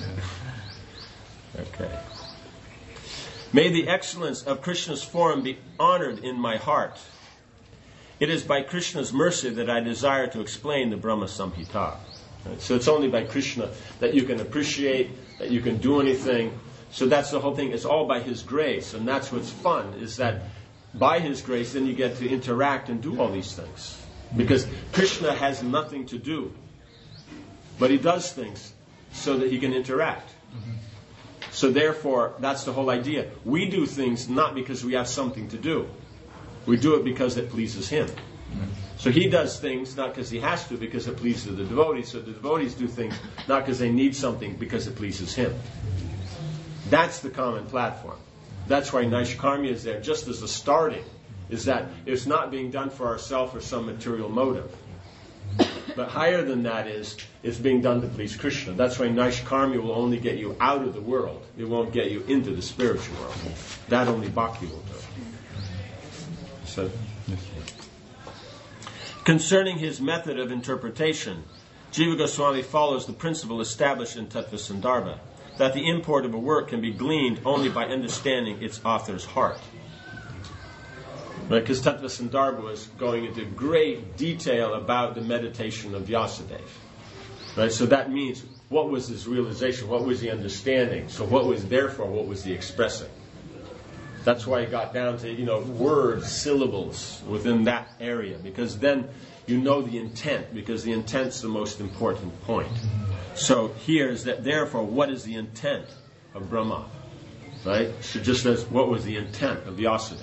Okay. May the excellence of Krishna's form be honored in my heart. It is by Krishna's mercy that I desire to explain the Brahma Samhita. Right? So it's only by Krishna that you can appreciate, that you can do anything. So that's the whole thing. It's all by His grace. And that's what's fun, is that by His grace then you get to interact and do all these things. Because Krishna has nothing to do. But He does things so that He can interact. So therefore, that's the whole idea. We do things not because we have something to do. We do it because it pleases Him. So He does things not because He has to, because it pleases the devotees. So the devotees do things not because they need something, because it pleases Him. That's the common platform. That's why Naishkarmya is there, just as a starting, is that it's not being done for ourselves or some material motive. But higher than that is, it's being done to please Krishna. That's why Naishkarmya will only get you out of the world. It won't get you into the spiritual world. That only Bhakti will do. So, Concerning his method of interpretation, Jiva Goswami follows the principle established in Tattva Sandarbha, that the import of a work can be gleaned only by understanding its author's heart. Right? Because Tattva Sandarbha was going into great detail about the meditation of Vyasadeva. Right? So that means, what was his realization? What was the understanding? So what was therefore, what was the expressing? That's why he got down to, you know, words, syllables within that area, because then you know the intent, because the intent's the most important point. So here is that, therefore, what is the intent of Brahma? Right? So just as, what was the intent of Vyasadeva?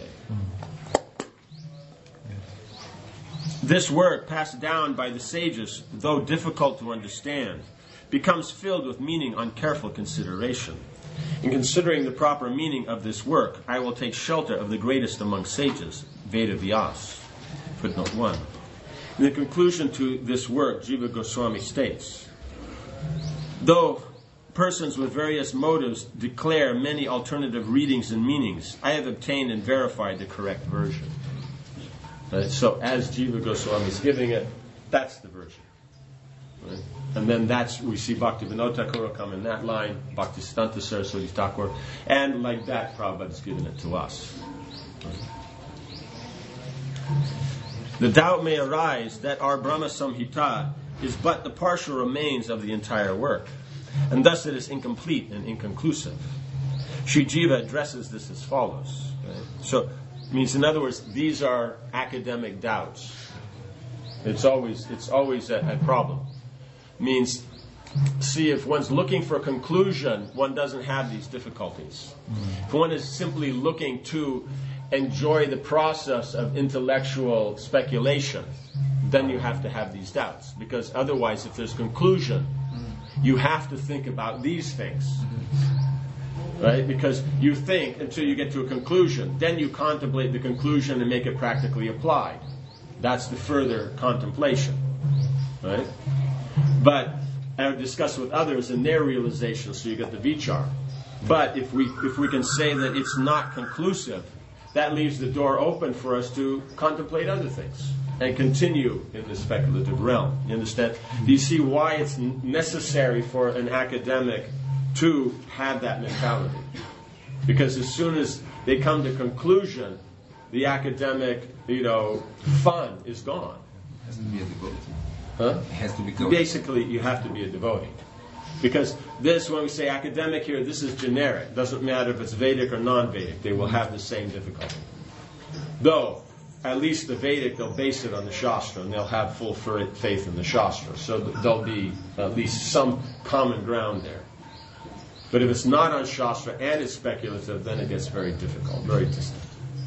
This work, passed down by the sages, though difficult to understand, becomes filled with meaning on careful consideration. In considering the proper meaning of this work, I will take shelter of the greatest among sages, Veda Vyas. Footnote one. In the conclusion to this work, Jiva Goswami states, though persons with various motives declare many alternative readings and meanings, I have obtained and verified the correct version. Right? So as Jiva Goswami is giving it, that's the version. Right? And then that's, we see Bhaktivinoda Thakur come in that line, Bhaktisiddhanta Saraswati Thakur, and like that, Prabhupada has given it to us. The doubt may arise that our Brahma Samhita is but the partial remains of the entire work, and thus it is incomplete and inconclusive. Sri Jiva addresses this as follows. Right? So, it means, in other words, these are academic doubts. It's always, it's always a, a problem. Means, see, if one's looking for a conclusion, one doesn't have these difficulties. If one is simply looking to enjoy the process of intellectual speculation, then you have to have these doubts. Because otherwise, if there's conclusion, you have to think about these things. Right? Because you think until you get to a conclusion, then you contemplate the conclusion and make it practically applied. That's the further contemplation. Right? But I would discuss with others in their realization, so you get the vichar. But if we if we can say that it's not conclusive, that leaves the door open for us to contemplate other things and continue in the speculative realm. You understand? Do you see why it's necessary for an academic to have that mentality? Because as soon as they come to conclusion, the academic, you know, fun is gone. It has to be a devotee. Huh? It has to be devotee. Basically, you have to be a devotee. Because this, when we say academic here, this is generic. Doesn't matter if it's Vedic or non-Vedic. They will have the same difficulty. Though, at least the Vedic, they'll base it on the Shastra, and they'll have full faith in the Shastra. So there'll be at least some common ground there. But if it's not on Shastra and it's speculative, then it gets very difficult, very distant.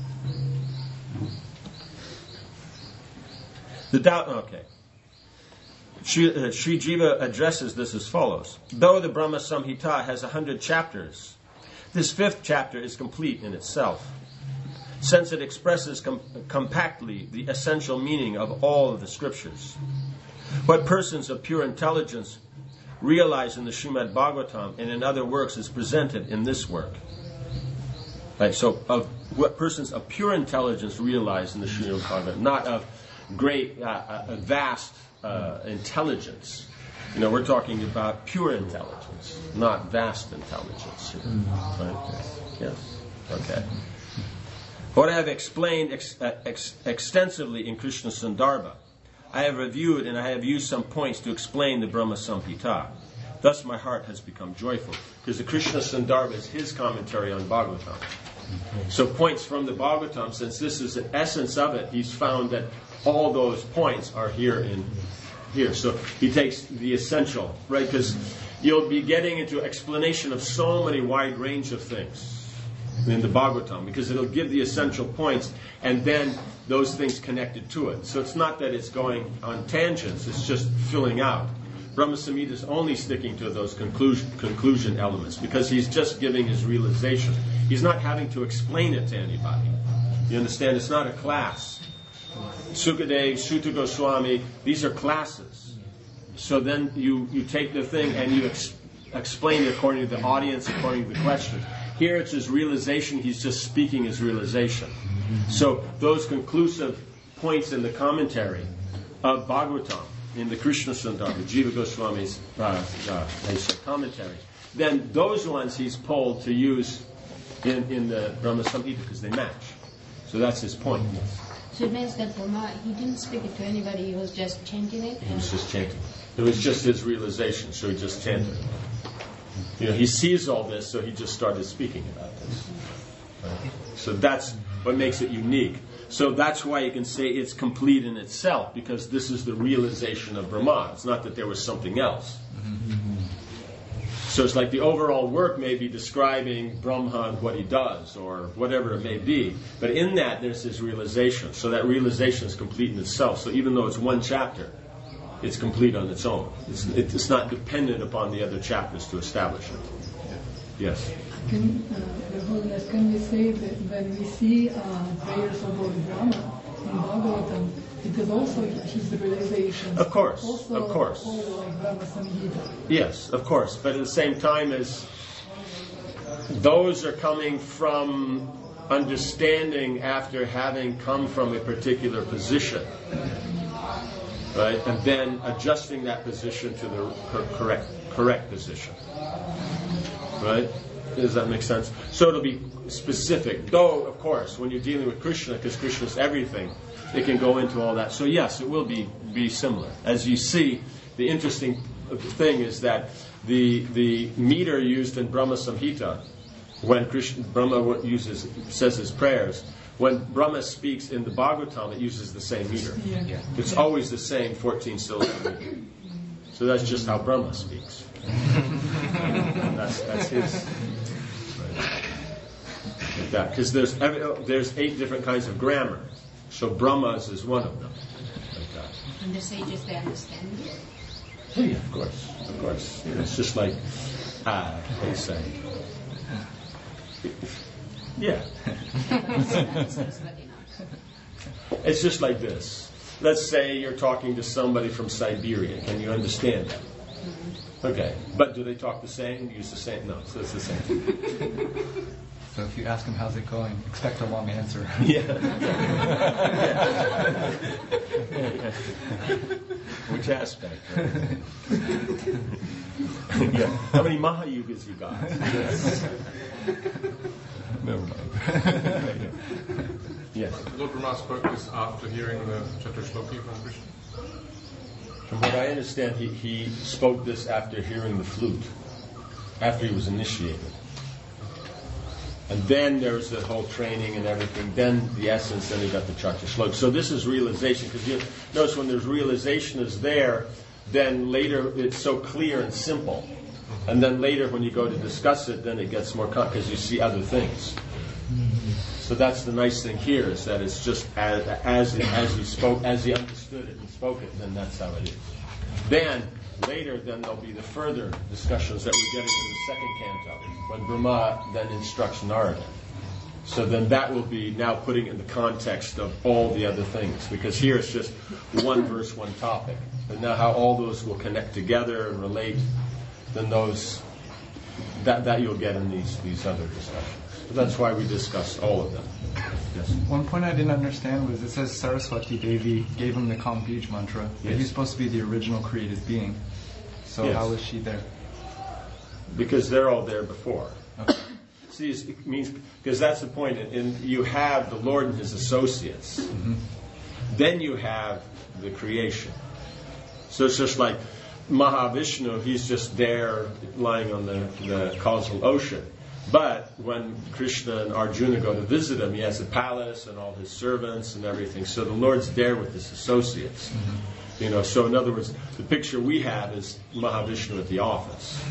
The doubt, okay. Sri, uh, Sri Jiva addresses this as follows. Though the Brahma Samhita has a hundred chapters, this fifth chapter is complete in itself, since it expresses com- compactly the essential meaning of all of the scriptures. What persons of pure intelligence realize in the Srimad Bhagavatam and in other works is presented in this work. Right, so of what persons of pure intelligence realize in the Srimad Bhagavatam, not of great, uh, uh, vast uh, intelligence. You know, we're talking about pure intelligence, not vast intelligence. Right? Yes. Okay. What I have explained ex- uh, ex- extensively in Krishna Sandarbha, I have reviewed and I have used some points to explain the Brahma Samhita. Thus my heart has become joyful. Because the Krishna Sandarbha is his commentary on Bhagavatam. So points from the Bhagavatam, since this is the essence of it, he's found that all those points are here in here. So he takes the essential, right? Because you'll be getting into explanation of so many wide range of things in the Bhagavatam, because it'll give the essential points and then those things connected to it. So it's not that it's going on tangents, it's just filling out. Brahma Samhita is only sticking to those conclusion, conclusion elements because he's just giving his realization. He's not having to explain it to anybody. You understand? It's not a class. Sukadev, Suta Goswami, these are classes. So then you, you take the thing and you ex- explain it according to the audience, according to the questions. Here it's his realization, he's just speaking his realization. So those conclusive points in the commentary of Bhagavatam, in the Krishna Sundara, Jiva Goswami's uh, uh, commentary, then those ones he's pulled to use in, in the Brahma Samhita because they match. So that's his point. So it means that Brahma, he didn't speak it to anybody, he was just chanting it? He was just chanting. It was just his realization, so he just chanted. You know, he sees all this, so he just started speaking about this. Right? So that's what makes it unique. So that's why you can say it's complete in itself, because this is the realization of Brahma. It's not that there was something else. So it's like the overall work may be describing Brahma and what he does, or whatever it may be. But in that, there's his realization. So that realization is complete in itself. So even though it's one chapter, it's complete on its own. It's, it's not dependent upon the other chapters to establish it. Yes? Can, uh, Your Holiness, can we say that when we see uh, prayers of Lord Brahma in Bhagavatam, it is also his realization? Of course, also of course. Whole, like Brahma Samhita. Yes, of course. But at the same time as those are coming from understanding after having come from a particular position. Right? And then adjusting that position to the correct correct position. Right? Does that make sense? So it'll be specific. Though, of course, when you're dealing with Krishna, because Krishna is everything, it can go into all that. So yes, it will be, be similar. As you see, the interesting thing is that the the meter used in Brahma Samhita, when Krishna, Brahma uses says his prayers, when Brahma speaks in the Bhagavatam, it uses the same meter. Yeah. It's always the same fourteen syllable meter. So that's just how Brahma speaks. that's that's his. Right. Like that, because there's there's eight different kinds of grammar. So Brahma's is one of them. Like that. And the sages, they understand it? Oh yeah, of course, of course. You know, it's just like ah, they say. Yeah. It's just like this. Let's say you're talking to somebody from Siberia. Can you understand them? Okay. But do they talk the same? Use the same? No, so it's the same. So if you ask him how's it going, expect a long answer. Yeah. Which aspect? Right? Yeah. How many Mahayugas you got? Never mind. Yes. Lord Brahma spoke this after hearing the Chaturshloki from Krishna. From what I understand, he, he spoke this after hearing the flute, after he was initiated. And then there was the whole training and everything. Then the essence, then he got the Chaturshloki. So this is realization, because you notice when there's realization is there, then later it's so clear and simple. And then later when you go to discuss it, then it gets more complicated because you see other things. So that's the nice thing here, is that it's just as as he, as he spoke, as he understood it and spoke it, then that's how it is. Then later, then there'll be the further discussions that we're getting in the second canto, when Brahma then instructs Narada. So then that will be now putting it in the context of all the other things, because here it's just one verse, one topic. And now how all those will connect together and relate, then those that that you'll get in these these other discussions. So that's why we discussed all of them. Yes. One point I didn't understand was it says Saraswati Devi gave him the Kambij mantra, but Yes. he's supposed to be the original created being. So Yes. how is she there? Because they're all there before. Okay. See, it means, because that's the point. In, you have the Lord and His associates. Mm-hmm. Then you have the creation. So it's just like Mahavishnu. He's just there, lying on the, the causal ocean. But when Krishna and Arjuna go to visit him, he has a palace and all his servants and everything. So the Lord's there with his associates. Mm-hmm. You know. So in other words, the picture we have is Mahavishnu at the office.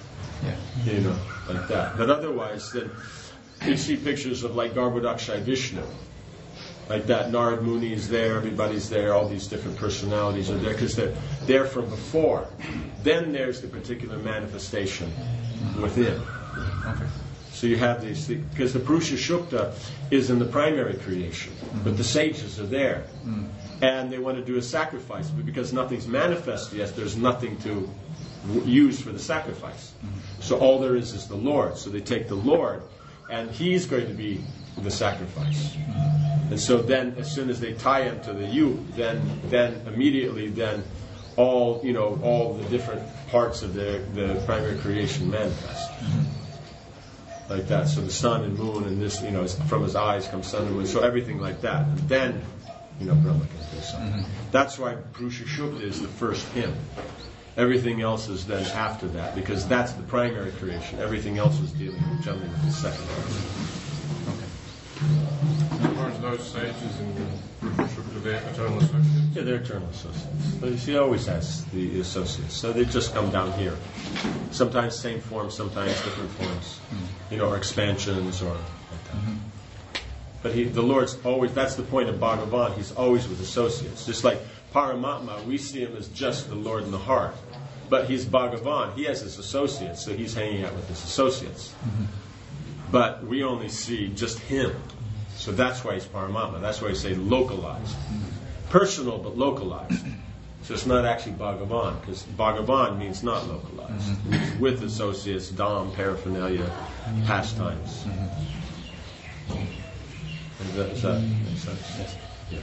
Yeah. You know, like that. But otherwise, then you see pictures of like Garbhodakshay Vishnu, like that. Narad Muni is there, everybody's there, all these different personalities are there because they're there from before. Then there's the particular manifestation within. Okay. So you have these, because the Purusha Shukta is in the primary creation, mm-hmm. but the sages are there. Mm. And they want to do a sacrifice, but because nothing's manifest yet, there's nothing to w- use for the sacrifice. Mm-hmm. So all there is is the Lord. So they take the Lord, and He's going to be the sacrifice. Mm-hmm. And so then, as soon as they tie him to the U, then then immediately then all you know all the different parts of the the primary creation manifest. Like that. So the sun and moon and this, you know, from his eyes comes sun and moon. So everything like that. And then, you know, Brahma can do something. Mm-hmm. That's why Purusha Shukta is the first hymn. Everything else is then after that, because that's the primary creation. Everything else is dealing with jumping with the second part. Okay. As far as those sages in Purusha Shukta, they're eternal associates? Yeah, they're eternal associates. But he always has the associates. So they just come down here. Sometimes same form, sometimes different forms. You know, or expansions or like that. Mm-hmm. But he, the Lord's always, that's the point of Bhagavan, he's always with associates. Just like Paramatma, we see him as just the Lord in the heart. But he's Bhagavan, he has his associates, so he's hanging out with his associates. Mm-hmm. But we only see just him. So that's why he's Paramatma. That's why we say localized. Personal, but localized. So it's not actually Bhagavan, because Bhagavan means not localized. Mm-hmm. It means with associates, dham, paraphernalia, pastimes. Mm-hmm. Is that, is that make sense? Yes.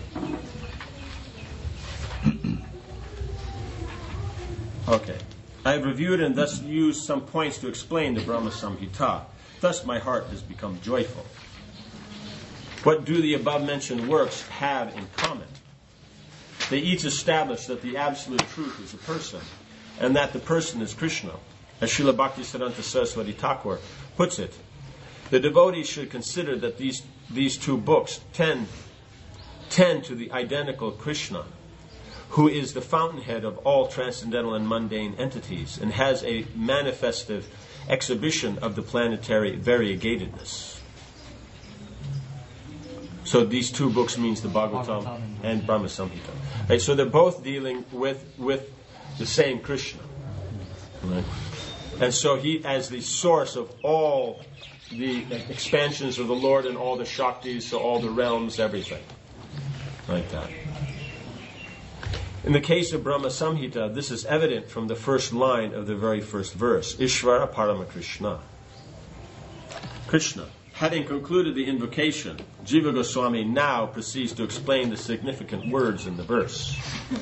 Yeah. Okay. I have reviewed and thus used some points to explain the Brahma Samhita. Thus my heart has become joyful. What do the above-mentioned works have in common? They each establish that the absolute truth is a person, and that the person is Krishna. As Srila Bhaktisiddhanta Saraswati Thakur puts it, the devotee should consider that these these two books tend, tend to the identical Krishna, who is the fountainhead of all transcendental and mundane entities, and has a manifestive exhibition of the planetary variegatedness. So these two books means the Bhagavatam and Brahma Samhita. Right, so they're both dealing with with the same Krishna. Right? And so he, as the source of all the expansions of the Lord and all the Shaktis, so all the realms, everything. Like that. In the case of Brahma Samhita, this is evident from the first line of the very first verse. Ishvara Parama Krishna. Krishna. Having concluded the invocation, Jiva Goswami now proceeds to explain the significant words in the verse.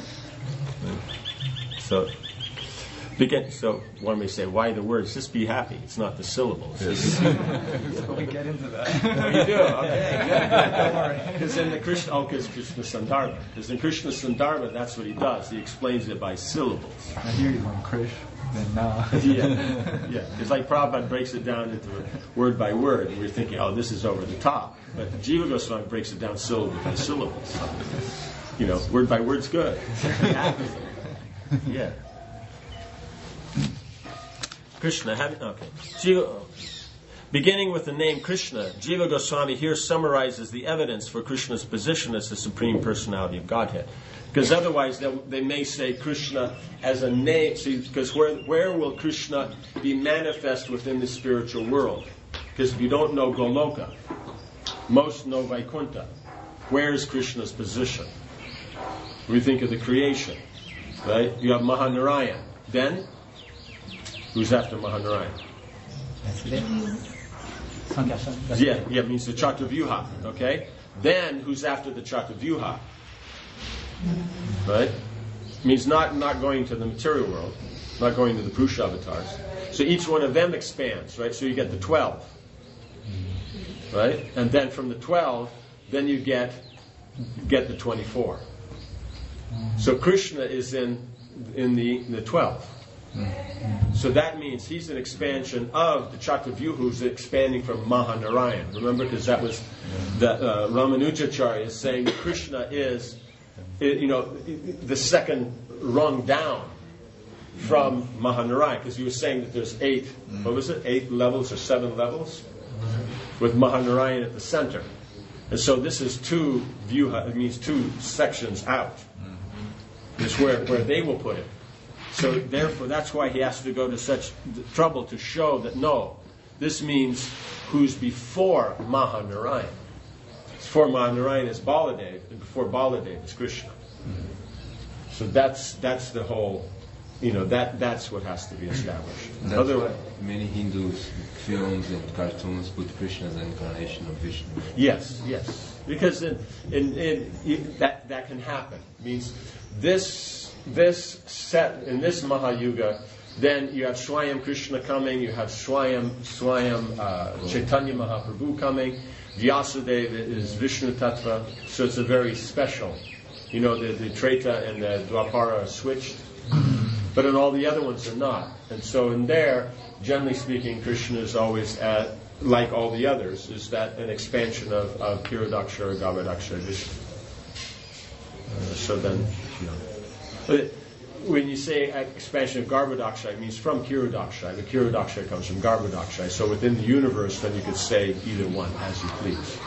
So, begin, so one may say, why the words? Just be happy. It's not the syllables. Yes. So we get into that. Oh, you do? Okay. Yeah. Don't worry. Because in the Krishna, oh, because Krishna Sandarbha. Because in Krishna Sandarbha, that's what he does. He explains it by syllables. I hear you on Krish. Then now. yeah, yeah. It's like Prabhupada breaks it down into word by word, and we're thinking, oh, this is over the top. But Jiva Goswami breaks it down syllable by syllable. You know, word by word's good. Yeah. Krishna, having, okay. Jiva, beginning with the name Krishna, Jiva Goswami here summarizes the evidence for Krishna's position as the Supreme Personality of Godhead. Because otherwise they may say Krishna as a name. See, because where where will Krishna be manifest within the spiritual world? Because if you don't know Goloka, most know Vaikuntha. Where is Krishna's position? We think of the creation, right? You have Mahanarayan. Then, who's after Mahanarayan? Yeah, yeah, it means the Chatuvyuha. Okay. Then, who's after the Chatuvyuha? Right? Means not, not going to the material world, not going to the Purusha avatars. So each one of them expands, right? So you get the twelve. Right? And then from the twelve, then you get get the twenty-four. So Krishna is in in the the twelve. So that means he's an expansion of the Chatuvyuha, who's expanding from Mahanarayan. Remember, because that was the uh, Ramanujacharya is saying that Krishna is, you know, the second rung down from Mahanarayan, because he was saying that there's eight, what was it, eight levels or seven levels, with Mahanarayan at the center. And so this is two vyuha, it means two sections out. It's where, where they will put it. So therefore, that's why he has to go to such trouble to show that no, this means who's before Mahanarayan. Before Mahanarayan is Baladev, and before Baladev is Krishna. So that's that's the whole you know, that that's what has to be established. That's Otherwise, why many Hindus, films and cartoons put Krishna as an incarnation of Vishnu. yes, yes, because in, in, in, in, that that can happen. It means this this set in this Mahayuga. Then you have Swayam Krishna coming, you have Swayam, Swayam uh, Chaitanya Mahaprabhu coming, Vyasadeva is Vishnu Tattva, so it's a very special. You know, the, the Treta and the Dwapara are switched, but in all the other ones are not. And so in there, generally speaking, Krishna is always, at, like all the others, is that an expansion of, of Kirodakshara, Garbhodakshara, Vishnu. Uh, so then, you know. But, when you say expansion of Garbhodakshaya, it means from Kirodakshaya. The Kirodakshaya comes from Garbhodakshaya. So within the universe, then you could say either one as you please.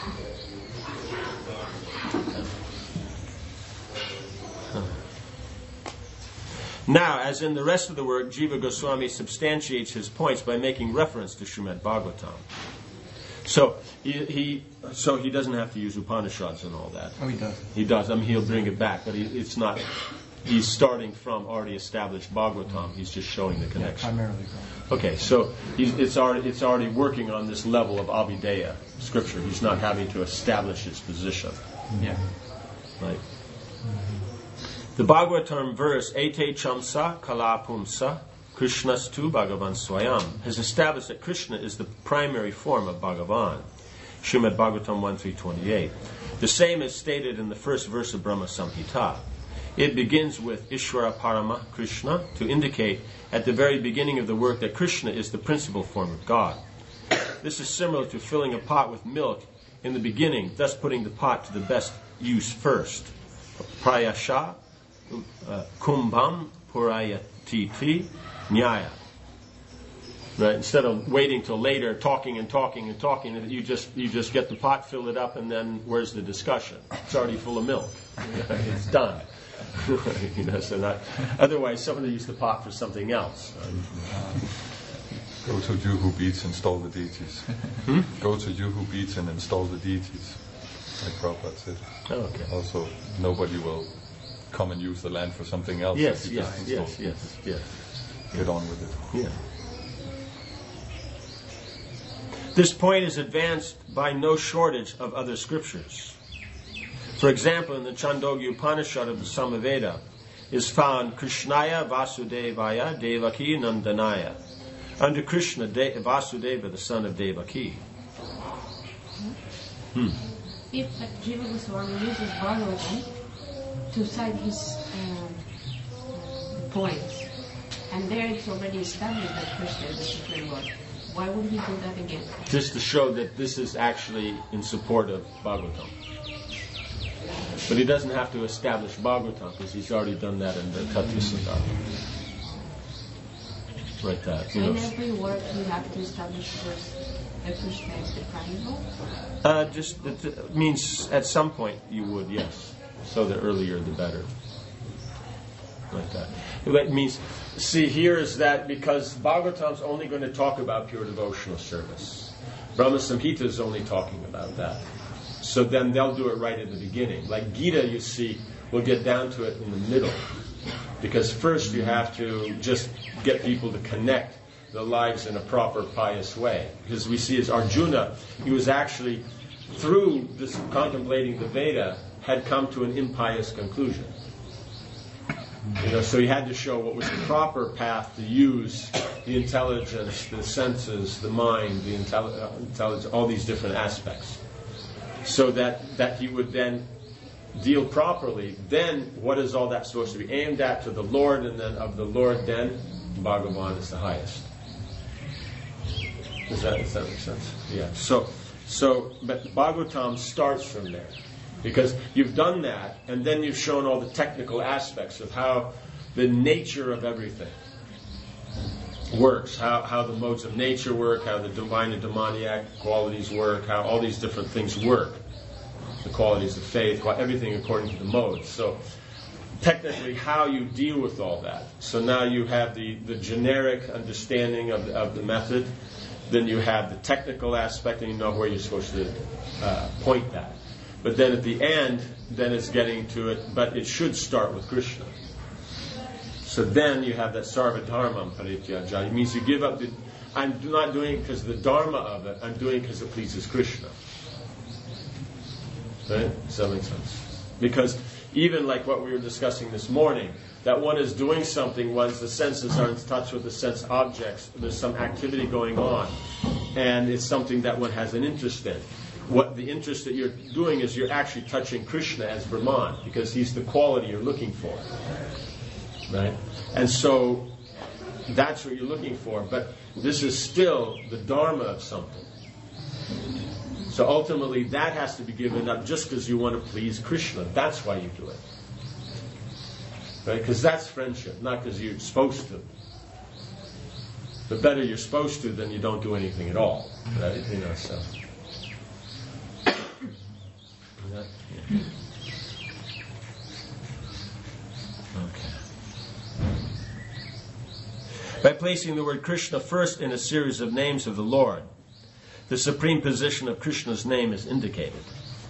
Now, as in the rest of the work, Jiva Goswami substantiates his points by making reference to Srimad Bhagavatam. So he, he so he doesn't have to use Upanishads and all that. Oh, he does. He does. I mean, he'll bring it back, but he, it's not. He's starting from already established Bhagavatam. He's just showing the connection. Yeah, primarily. Okay, so he's, it's already it's already working on this level of Abhideya scripture. He's not having to establish his position. Yeah. Right. The Bhagavatam verse Ete Chamsa Kala Pumsa Krishnastu Bhagavan Swayam has established that Krishna is the primary form of Bhagavan. Srimad Bhagavatam one three twenty-eight. The same is stated in the first verse of Brahma Samhita. It begins with Ishvara Parama Krishna to indicate at the very beginning of the work that Krishna is the principal form of God. This is similar to filling a pot with milk in the beginning, thus putting the pot to the best use first. Prayasha uh, Kumbham Purayatiti Nyaya. Right? Instead of waiting till later, talking and talking and talking, you just you just get the pot, fill it up, and then where's the discussion? It's already full of milk. It's done. You know, so not, otherwise, somebody used the pot for something else. Go to you who beats, install the deities. Hmm? Go to you who beats and install the deities. Like Prabhupada said. Oh, okay. Also, nobody will come and use the land for something else. Yes, if you yes, just yes, install yes, yes. Get on with it. Yeah. This point is advanced by no shortage of other scriptures. For example, in the Chandogya Upanishad of the Samaveda is found Krishnaya Vasudevaya Devaki Nandanaya. Under Krishna, De- Vasudeva, the son of Devaki. Hmm. If Jiva Goswami uses Bhagavatam to cite his uh, points, and there it's already established that Krishna is the Supreme Lord, why would he do that again? Just to show that this is actually in support of Bhagavatam. But he doesn't have to establish Bhagavatam because he's already done that in the Tattva Siddhanta. Right, that. So in every work you have to establish first that Krishna is the Prime Lord? Uh, just it, it means at some point you would, yes. So the earlier the better. Like that. That means, see, here is that because Bhagavatam's only going to talk about pure devotional service. Brahma Samhita is only talking about that. So then they'll do it right at the beginning. Like Gita, you see, we'll get down to it in the middle. Because first you have to just get people to connect their lives in a proper, pious way. Because we see as Arjuna, he was actually, through this contemplating the Veda, had come to an impious conclusion. You know, so he had to show what was the proper path to use the intelligence, the senses, the mind, the intelli- uh, intelligence, all these different aspects. So that, that he would then deal properly. Then what is all that supposed to be aimed at? To the Lord, and then of the Lord then Bhagavan is the highest. Does that, does that make sense? Yeah. So so but Bhagavatam starts from there. Because you've done that, and then you've shown all the technical aspects of how the nature of everything works, how, how the modes of nature work, how the divine and demoniac qualities work, how all these different things work, the qualities of faith, everything according to the modes. So technically how you deal with all that. So now you have the, the generic understanding of the, of the method, then you have the technical aspect, and you know where you're supposed to uh, point that. But then at the end, then it's getting to it, but it should start with Krishna. So then you have that sarvadharmam parityaja. It means you give up the, I'm not doing it because of the dharma of it, I'm doing it because it pleases Krishna. Right? Does that make sense? Because even like what we were discussing this morning, that one is doing something once the senses are in touch with the sense objects, there's some activity going on, and it's something that one has an interest in. What the interest that you're doing is you're actually touching Krishna as Brahman, because he's the quality you're looking for. Right? And so that's what you're looking for, but this is still the dharma of something. So ultimately that has to be given up just because you want to please Krishna. That's why you do it. Right? Because that's friendship, not because you're supposed to. The better you're supposed to, then you don't do anything at all. Right? You know, so. Yeah. Okay. By placing the word Krishna first in a series of names of the Lord, the supreme position of Krishna's name is indicated.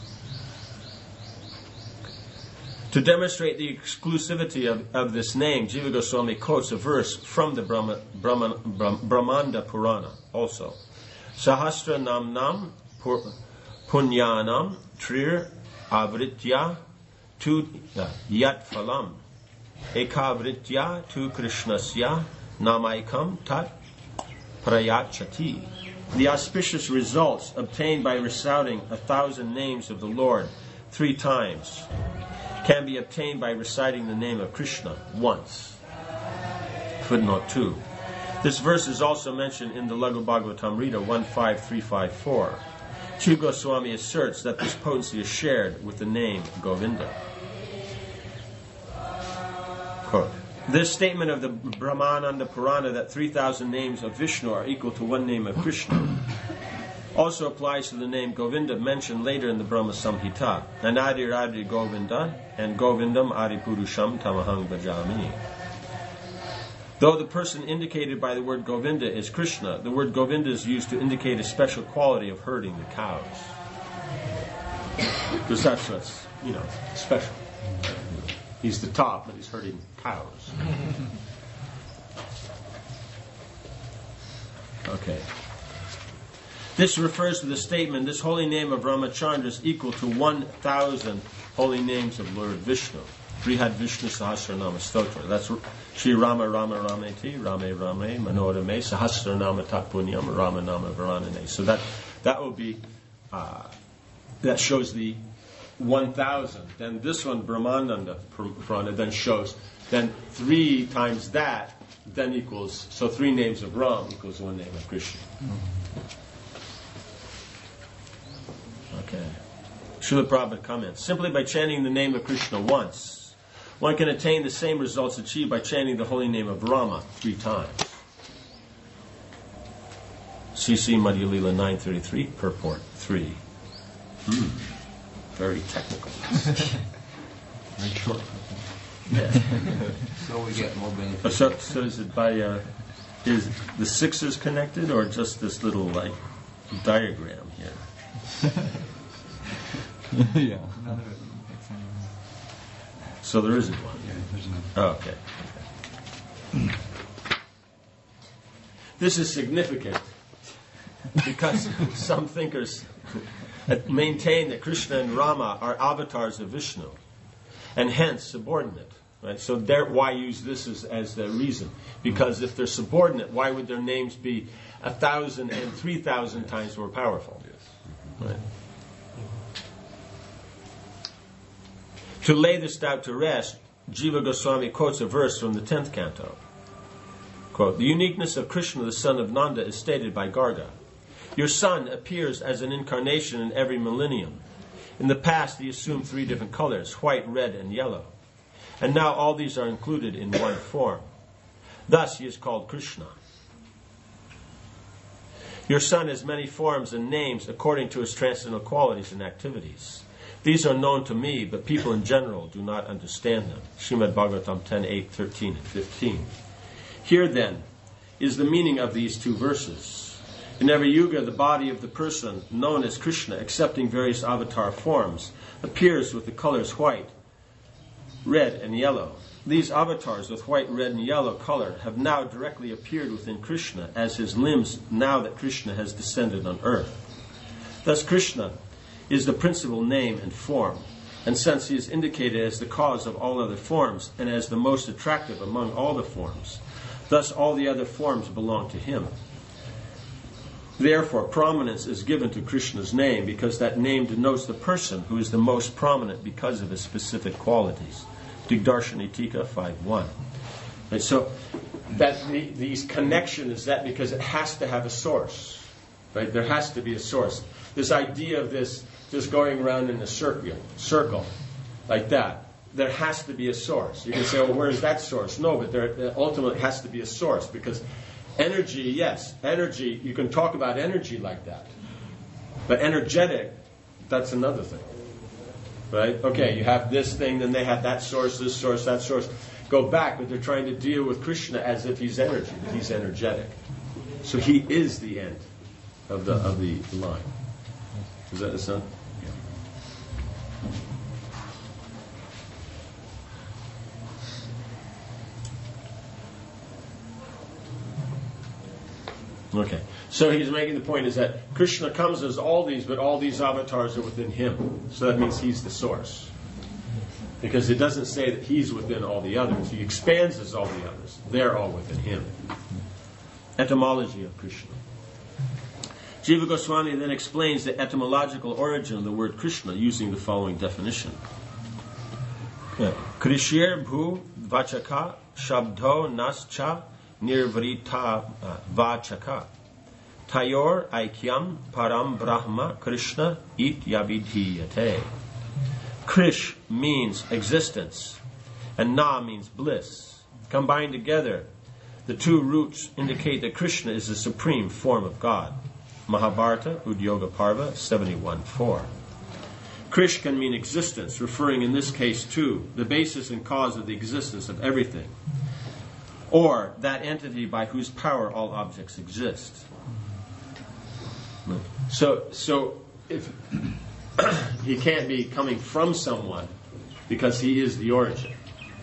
To demonstrate the exclusivity of, of this name, Jiva Goswami quotes a verse from the Brahma, Brahma, Brahmanda Purana also. Sahasra Namnam Pur, Punyanam Trir Avritya Tu Yat Phalam Ekavritya Tu Krishnasya Namaikam Tat Prayachati. The auspicious results obtained by reciting a thousand names of the Lord three times can be obtained by reciting the name of Krishna once. Footnote two. This verse is also mentioned in the Laghu Bhagavatamrita one five three five four. Jiva Goswami asserts that this potency is shared with the name Govinda. Quote, this statement of the Brahmananda Purana that three thousand names of Vishnu are equal to one name of Krishna also applies to the name Govinda mentioned later in the Brahma Samhita. Anadi Radhi Govinda and Govindam Adi Purusham Tamahang Bhajami. Though the person indicated by the word Govinda is Krishna, the word Govinda is used to indicate a special quality of herding the cows. Because that's what's, you know, special. He's the top, but he's herding cows. Okay. This refers to the statement, this holy name of Ramachandra is equal to one thousand holy names of Lord Vishnu. Brihad Vishnu Sahasranama Stotra. That's Shri Rama Rama Rameti, Rame Rame, Manorame, Sahasranama Tatpunyam, Rama Nama Varanane. So that that will be, uh, that shows the one thousand. Then this one, Brahmananda Purana, then shows, then three times that, then equals, so three names of Ram equals one name of Krishna. Okay. Srila Prabhupada comments, simply by chanting the name of Krishna once, one can attain the same results achieved by chanting the holy name of Rama three times. C C Madhya Lila nine thirty-three, purport three. Hmm. Very technical. Very short. Yeah. So we get more benefit. Oh, so, so is it by, uh, is the sixes connected or just this little, like, diagram here? Yeah. So there isn't one. Yeah, there's none. Oh, okay. okay. This is significant because some thinkers maintain that Krishna and Rama are avatars of Vishnu and hence subordinate. Right? So there, why use this as, as the reason? Because if they're subordinate, why would their names be a thousand and three thousand times more powerful? Right? To lay this doubt to rest, Jiva Goswami quotes a verse from the tenth canto. Quote, the uniqueness of Krishna, the son of Nanda, is stated by Garga. Your son appears as an incarnation in every millennium. In the past, he assumed three different colors, white, red, and yellow. And now all these are included in one form. Thus, he is called Krishna. Your son has many forms and names according to his transcendental qualities and activities. These are known to me, but people in general do not understand them. Srimad Bhagavatam ten, eight, thirteen, and fifteen. Here, then, is the meaning of these two verses. In every yuga, the body of the person known as Krishna, accepting various avatar forms, appears with the colors white, red, and yellow. these avatars with white, red, and yellow color have now directly appeared within Krishna as his limbs now that Krishna has descended on earth. Thus Krishna is the principal name and form, and since he is indicated as the cause of all other forms and as the most attractive among all the forms, thus all the other forms belong to him. Therefore, prominence is given to Krishna's name because that name denotes the person who is the most prominent because of his specific qualities. Digdarshani Tika five one. Right, so that the, these connection is that because it has to have a source. Right? There has to be a source. This idea of this just going around in a circle, circle like that, there has to be a source. You can say, well, where is that source? No, but there, there ultimately has to be a source because energy, yes, energy, you can talk about energy like that. But energetic, that's another thing. Right? Okay, you have this thing, then they have that source, this source, that source. Go back, but they're trying to deal with Krishna as if he's energy, that he's energetic. So he is the end of the of the line. Is that the sense? Okay, so he's making the point is that Krishna comes as all these, but all these avatars are within him. So that means he's the source. Because it doesn't say that he's within all the others. He expands as all the others. They're all within him. Etymology of Krishna. Jiva Goswami then explains the etymological origin of the word Krishna using the following definition. Krishir bhu vachaka shabdo nascha nirvrita vachaka tayor aikyam param brahma Krishna ityavidhiyate. Krish means existence and Na means bliss. Combined together, the two roots indicate that Krishna is the supreme form of God. Mahabharata, Udyoga Parva, seventy-one four. Krish can mean existence, referring in this case to the basis and cause of the existence of everything, or that entity by whose power all objects exist. So, so if he can't be coming from someone because he is the origin.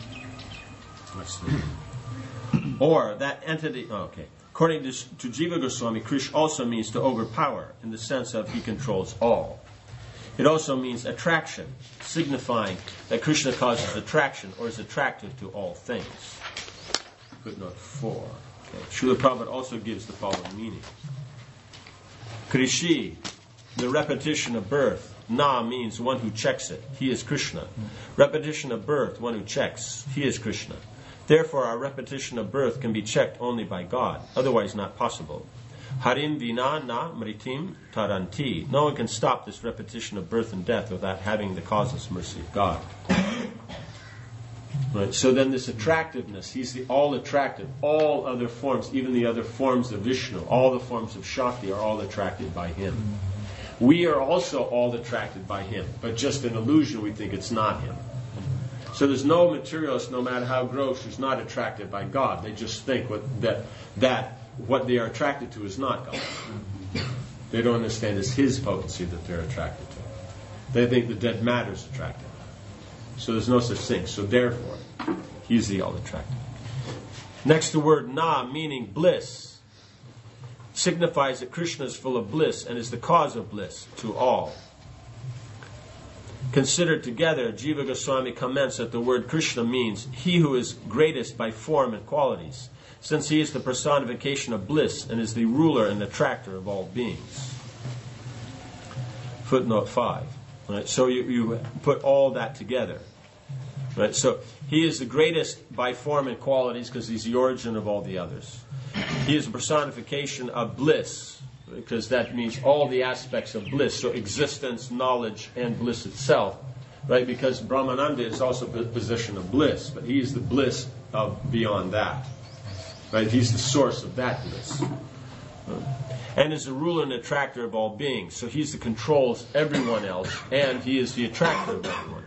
Or that entity, oh, okay. According to, to Jiva Goswami, Krish also means to overpower in the sense of he controls all. It also means attraction, signifying that Krishna causes attraction or is attractive to all things. Footnote four. Okay. Srila Prabhupada also gives the following meaning. Krishi, the repetition of birth. Na means one who checks it. He is Krishna. Repetition of birth, one who checks. He is Krishna. Therefore, our repetition of birth can be checked only by God, otherwise not possible. Harim vina na mritim taranti. No one can stop this repetition of birth and death without having the causeless mercy of God. Right. So then this attractiveness, he's the all attractive. All other forms, even the other forms of Vishnu, all the forms of Shakti are all attracted by him. We are also all attracted by him, but just an illusion, we think it's not him. So there's no materialist, no matter how gross, who's not attracted by God. They just think what, that that what they are attracted to is not God. They don't understand it's his potency that they're attracted to. They think the dead matter is attractive. So there's no such thing. So therefore, he's the all attractive. Next, the word na, meaning bliss, signifies that Krishna is full of bliss and is the cause of bliss to all. Considered together, Jiva Goswami comments that the word Krishna means he who is greatest by form and qualities, since he is the personification of bliss and is the ruler and attractor of all beings. Footnote five. Right, so you, you put all that together. Right, so he is the greatest by form and qualities because he's the origin of all the others. He is a personification of bliss, because that means all the aspects of bliss, so existence, knowledge, and bliss itself, right? Because Brahmananda is also a position of bliss, but he is the bliss of beyond that, right? He's the source of that bliss, and is the ruler and attractor of all beings. So he's the controls everyone else, and he is the attractor of everyone else.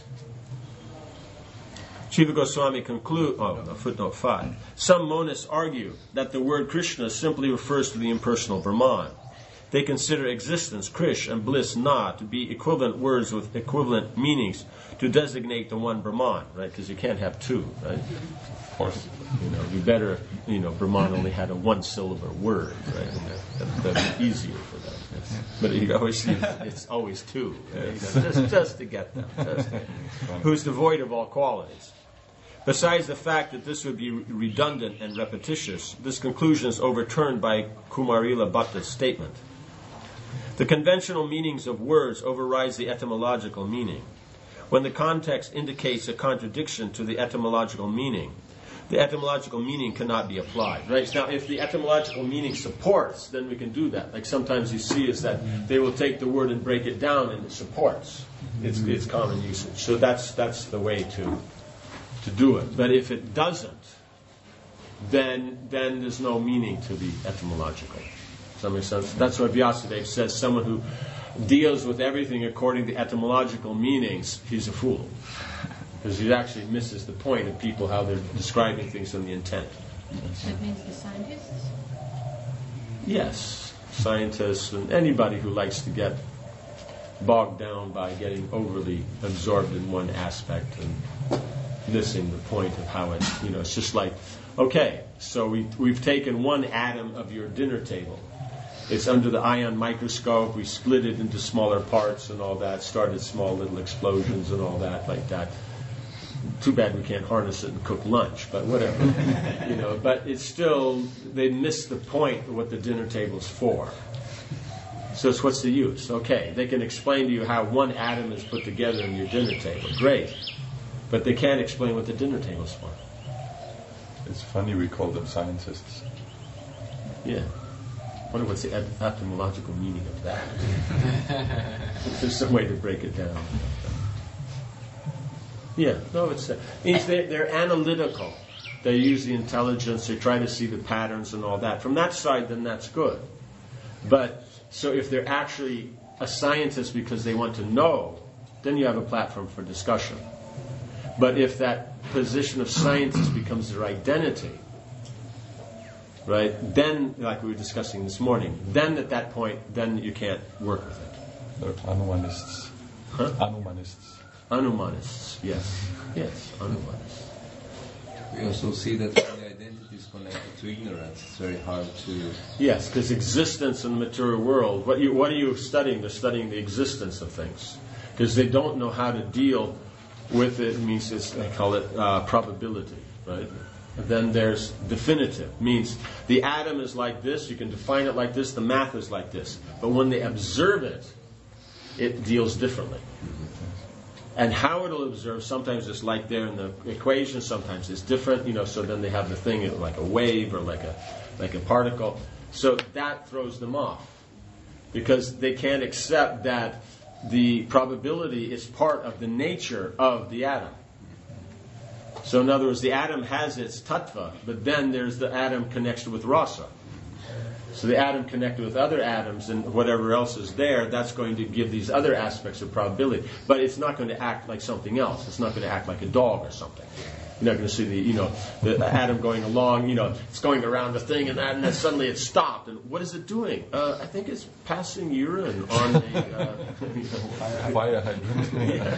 Jiva Goswami conclude, oh, no, footnote five. Some monists argue that the word Krishna simply refers to the impersonal Brahman. They consider existence, krish, and bliss, na, to be equivalent words with equivalent meanings to designate the one Brahman, right? Because you can't have two, right? Of course. You know, you better, you know, Brahman only had a one-syllable word, right? And that, that, that'd be easier for them. But you always see it's always two, right? You know, just, just to get them. Just to, who's devoid of all qualities. Besides the fact that this would be redundant and repetitious, this conclusion is overturned by Kumarila Bhatta's statement. The conventional meanings of words overrides the etymological meaning. When the context indicates a contradiction to the etymological meaning, the etymological meaning cannot be applied. Right? Now, if the etymological meaning supports, then we can do that. Like sometimes you see is that they will take the word and break it down, and it supports. It's, it's common usage. So that's that's the way to to do it. But if it doesn't, then then there's no meaning to the etymological. Does that make sense? That's what Vyasadeva says. Someone who deals with everything according to etymological meanings, he's a fool. Because he actually misses the point of people, how they're describing things and the intent. That means the scientists? Yes. Scientists and anybody who likes to get bogged down by getting overly absorbed in one aspect and missing the point of how it, you know, it's just like, okay, so we, we've taken one atom of your dinner table. It's under the ion microscope. We split it into smaller parts and all that, started small little explosions and all that, like that. Too bad we can't harness it and cook lunch, but whatever. you know, but it's still, they miss the point of what the dinner table's for. So it's what's the use? Okay, they can explain to you how one atom is put together in your dinner table. Great. But they can't explain what the dinner table's for. It's funny we call them scientists. Yeah. I wonder what's the et- etymological meaning of that. If there's some way to break it down. Yeah, no, it's uh, means they, they're analytical. They use the intelligence. They try to see the patterns and all that. From that side, then that's good. But so if they're actually a scientist because they want to know, then you have a platform for discussion. But if that position of scientist becomes their identity, right, then, like we were discussing this morning, then at that point, then you can't work with it. They're Anumanists. Huh? Anumanists. Anumanists, yes. Yes, Anumanists. We also see that when the identity is connected to ignorance, it's very hard to... Yes, because existence in the material world, what, you, what are you studying? They're studying the existence of things. Because they don't know how to deal with it, means it's, they call it uh, probability, right? And then there's definitive, means the atom is like this, you can define it like this, the math is like this. But when they observe it, it deals differently. And how it'll observe, sometimes it's like there in the equation, sometimes it's different, you know, so then they have the thing like a wave or like a like a particle. So that throws them off. Because they can't accept that the probability is part of the nature of the atom. So in other words, the atom has its tattva, but then there's the atom connected with rasa. So the atom connected with other atoms and whatever else is there, that's going to give these other aspects of probability. But it's not going to act like something else. It's not going to act like a dog or something. You're not going to see the, you know, the atom going along, you know, it's going around the thing and that, and then suddenly it stopped. And what is it doing? Uh, I think it's passing urine on a uh, you know, fire hydrant.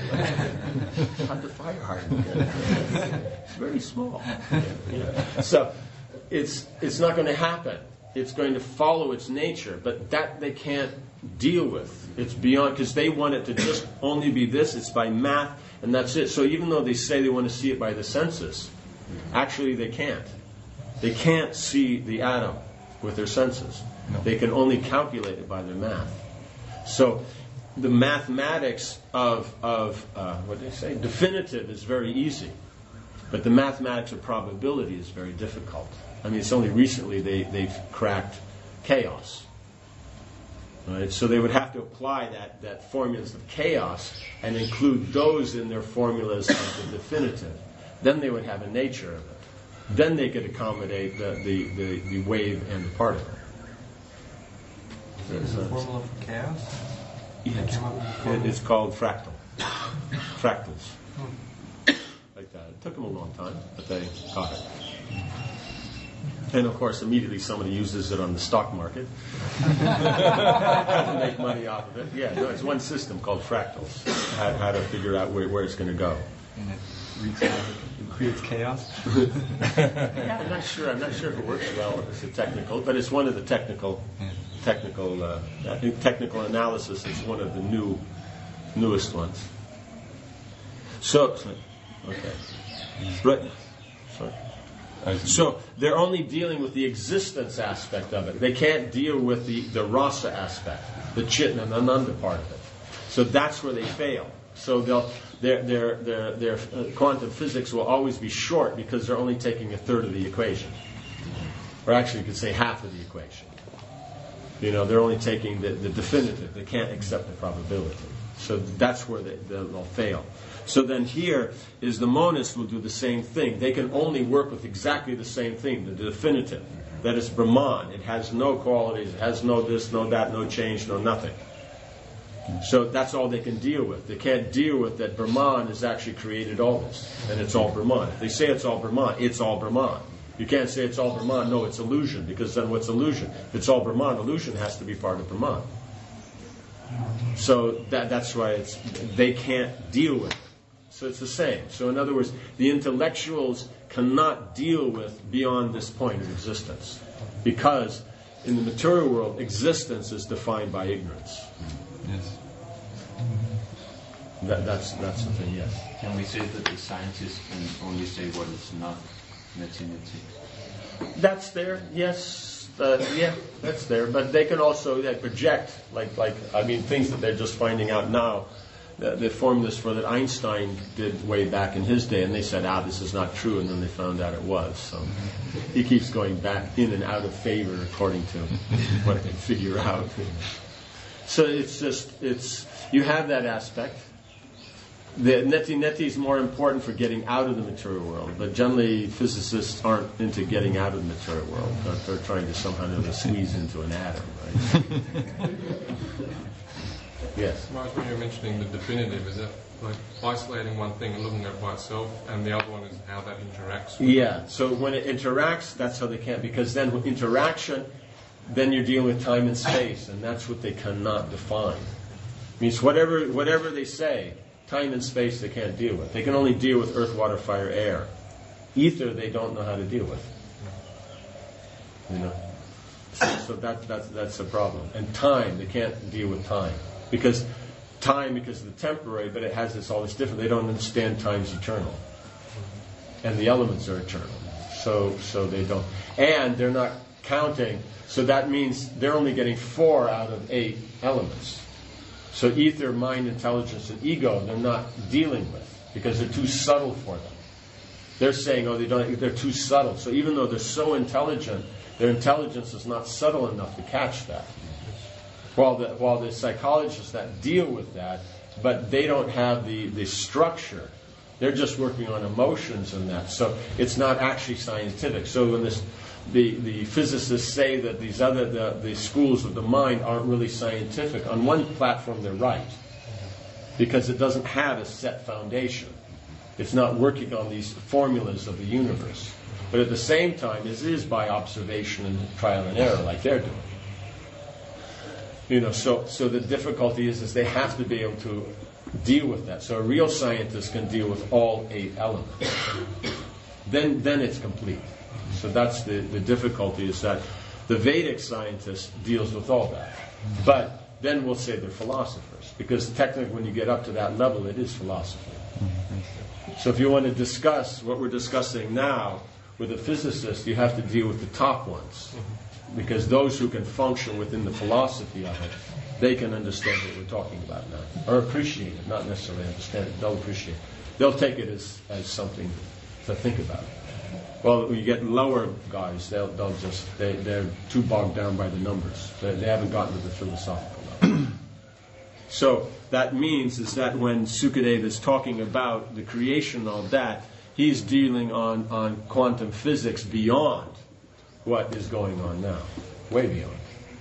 Yeah. On the fire hydrant. Yeah. It's very small. Yeah. So it's it's not going to happen. It's going to follow its nature, but that they can't deal with. It's beyond, because they want it to just only be this. It's by math, and that's it. So even though they say they want to see it by the senses, actually they can't. They can't see the atom with their senses. No. They can only calculate it by their math. So the mathematics of, of uh, what do they say? Definitive is very easy, but the mathematics of probability is very difficult. I mean, it's only recently they, they've cracked chaos. Right? So they would have to apply that, that formulas of chaos and include those in their formulas of the definitive. Then they would have a nature of it. Then they could accommodate the, the, the, the wave and the particle. Is this a formula for chaos? Yes. It, it's called fractal. Fractals. Like that. It took them a long time, but they caught it. And of course, immediately somebody uses it on the stock market to make money off of it. Yeah, no, it's one system called fractals. How, how to figure out where, where it's going to go. And it wreaks havoc. It creates chaos. Yeah, I'm not sure. I'm not sure if it works well as a technical, but it's one of the technical, technical. Uh, I think technical analysis is one of the new, newest ones. So, okay, right. Sorry. So they're only dealing with the existence aspect of it. They can't deal with the, the rasa aspect, the chit and ananda part of it. So that's where they fail. So they'll, their, their, their, their quantum physics will always be short because they're only taking a third of the equation. Or actually you could say half of the equation. You know, they're only taking the, the definitive. They can't accept the probability. So that's where they, they'll fail. So then here is the monists will do the same thing. They can only work with exactly the same thing, the definitive. That is Brahman. It has no qualities, it has no this, no that, no change, no nothing. So that's all they can deal with. They can't deal with that Brahman has actually created all this. And it's all Brahman. If they say it's all Brahman, it's all Brahman. You can't say it's all Brahman, no, it's illusion. Because then what's illusion? If it's all Brahman, illusion has to be part of Brahman. So that, that's why it's, they can't deal with it. So it's the same. So in other words, the intellectuals cannot deal with beyond this point of existence. Because in the material world, existence is defined by ignorance. Yes. That, that's, that's the thing, yes. Can we say that the scientists can only say what is not neti neti? That's there, yes. Uh, yeah, that's there. But they can also like, project, like, like I mean, things that they're just finding out now. The, the formulas for that Einstein did way back in his day, and they said, ah, this is not true, and then they found out it was. So he keeps going back in and out of favor according to what they figure out. So it's just, it's you have that aspect. The neti neti is more important for getting out of the material world, but generally physicists aren't into getting out of the material world. But they're trying to somehow or other squeeze into an atom, right? Yes. Raj, when you're mentioning the definitive, is that like isolating one thing and looking at it by itself, and the other one is how that interacts with Yeah, so when it interacts, that's how they can't, because then with interaction, then you're dealing with time and space, and that's what they cannot define. It means whatever whatever they say, time and space they can't deal with. They can only deal with earth, water, fire, air. Ether they don't know how to deal with. You know? So, so that, that's, that's the problem. And time, they can't deal with time. Because time, because of the temporary, but it has this all this different. They don't understand time's eternal, and the elements are eternal. So, so they don't, and they're not counting. So that means they're only getting four out of eight elements. So ether, mind, intelligence, and ego, they're not dealing with because they're too subtle for them. They're saying, oh, they don't. They're too subtle. So even though they're so intelligent, their intelligence is not subtle enough to catch that. While the, while the psychologists that deal with that, but they don't have the, the structure. They're just working on emotions and that. So it's not actually scientific. So when this, the, the physicists say that these other the, the schools of the mind aren't really scientific, on one platform they're right. Because it doesn't have a set foundation. It's not working on these formulas of the universe. But at the same time, it is by observation and trial and error like they're doing. You know, so so the difficulty is, is they have to be able to deal with that. So a real scientist can deal with all eight elements. Then then it's complete. So that's the, the difficulty, is that the Vedic scientist deals with all that. But then we'll say they're philosophers, because technically when you get up to that level, it is philosophy. So if you want to discuss what we're discussing now with a physicist, you have to deal with the top ones. Because those who can function within the philosophy of it, they can understand what we're talking about now. Or appreciate it, not necessarily understand it. They'll appreciate it. They'll take it as, as something to think about. Well, when you get lower guys, they'll, they'll just, they, they're too bogged down by the numbers. They, they haven't gotten to the philosophical level. So that means is that when Sukadeva is talking about the creation and all that, he's dealing on, on quantum physics beyond what is going on now, way beyond.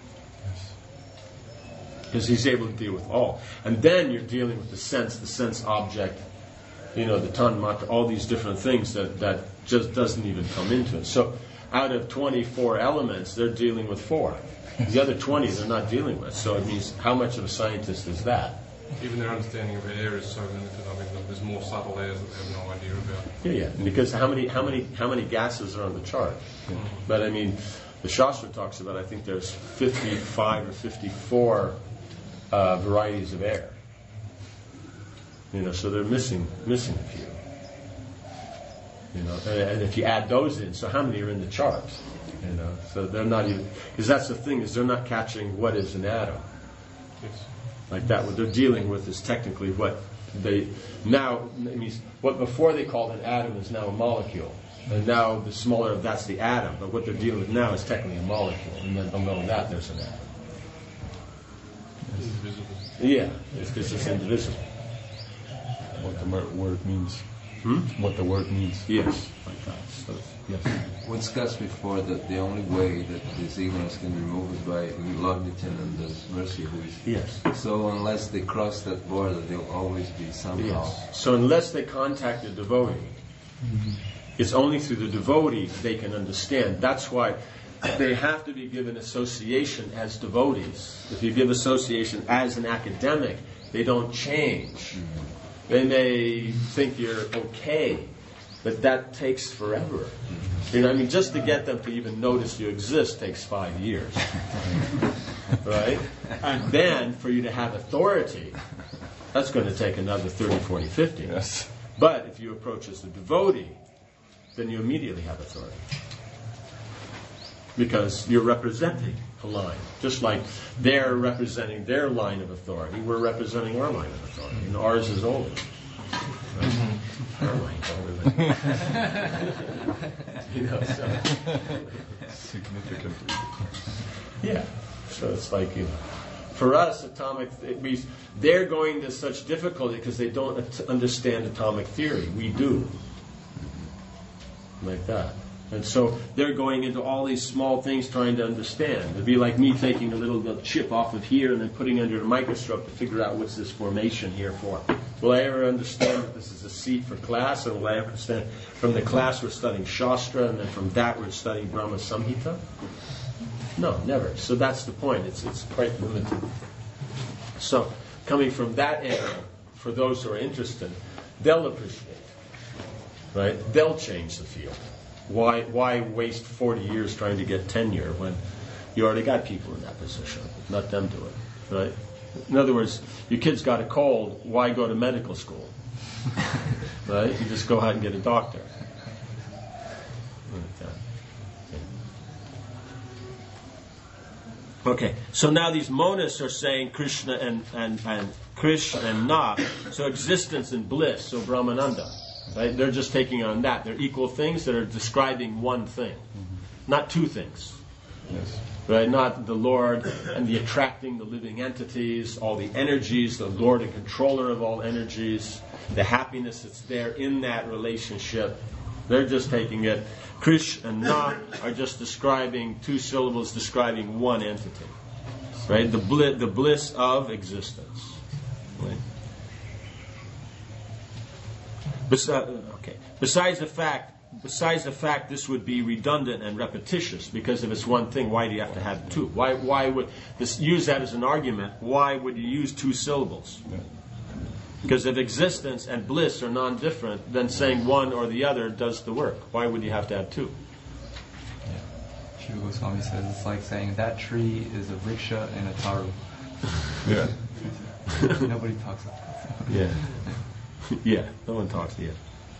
Because he's able to deal with all. And then you're dealing with the sense, the sense object, you know, the tan matra, all these different things that, that just doesn't even come into it. So out of twenty-four elements, they're dealing with four. The other twenty they're not dealing with. So it means, how much of a scientist is that? Even their understanding of air is so limited. I mean, there's more subtle layers that they have no idea about. Yeah, yeah. Because how many, how many, how many gases are on the chart? Yeah. But I mean, the Shastra talks about, I think there's fifty-five or fifty-four uh, varieties of air. You know, so they're missing, missing a few. You know, and, and if you add those in, so how many are in the chart? You know, so they're not even, because that's the thing, is they're not catching what is an atom. Yes. Like that, what they're dealing with is technically what they now, it means what before they called an atom is now a molecule. And now the smaller, that's the atom, but what they're dealing with now is technically a molecule. And then below that, there's an atom. It's invisible. Yeah, it's because it's indivisible. What the mer- word means. Hmm? What the word means. Yes, like that. So, yes. We discussed before that the only way that this ignorance can be removed is by Lognitin and the mercy who is. Yes. So unless they cross that border, they'll always be somehow. Yes. So unless they contact the devotee, mm-hmm. it's only through the devotee they can understand. That's why they have to be given association as devotees. If you give association as an academic, they don't change. Mm-hmm. They may think you're okay, but that takes forever. You know, I mean, just to get them to even notice you exist takes five years. Right? And then, for you to have authority, that's going to take another thirty, forty, fifty. Yes. But if you approach as a devotee, then you immediately have authority. Because you're representing a line. Just like they're representing their line of authority, we're representing our line of authority. And ours is older. Right? Our line's older than you know, so. Significantly. Yeah. So it's like, you know, for us, atomic, it means they're going to such difficulty because they don't at- understand atomic theory. We do. Like that. And so they're going into all these small things trying to understand. It'd be like me taking a little, little chip off of here and then putting it under a microscope to figure out what's this formation here for. Will I ever understand that this is a seat for class? Or will I ever understand from the class we're studying Shastra and then from that we're studying Brahma Samhita? No, never. So that's the point. It's it's quite limited. So coming from that angle, for those who are interested, they'll appreciate. Right? They'll change the field. Why why waste forty years trying to get tenure when you already got people in that position? Let them do it, right? In other words, your kid's got a cold, why go to medical school? Right? You just go out and get a doctor. Like that. Okay, so now these monists are saying Krishna and, and, and Krishna and Na, so existence and bliss, so Brahmananda. Right? They're just taking on that. They're equal things that are describing one thing, mm-hmm. not two things. Yes. Right? Not the Lord and the attracting the living entities, all the energies, the Lord and controller of all energies, the happiness that's there in that relationship. They're just taking it. Krish and Na are just describing two syllables describing one entity. Right? The bli- the bliss of existence. Right? Besides, okay. Besides the fact, besides the fact, this would be redundant and repetitious because if it's one thing, why do you have to have two? Why, why would this use that as an argument? Why would you use two syllables? Yeah. Because if existence and bliss are non-different, then saying one or the other does the work. Why would you have to have two? Yeah. Shiva Goswami says it's like saying that tree is a rickshaw and a taru. Yeah. Nobody talks about that. Yeah. Yeah, no one talks yet.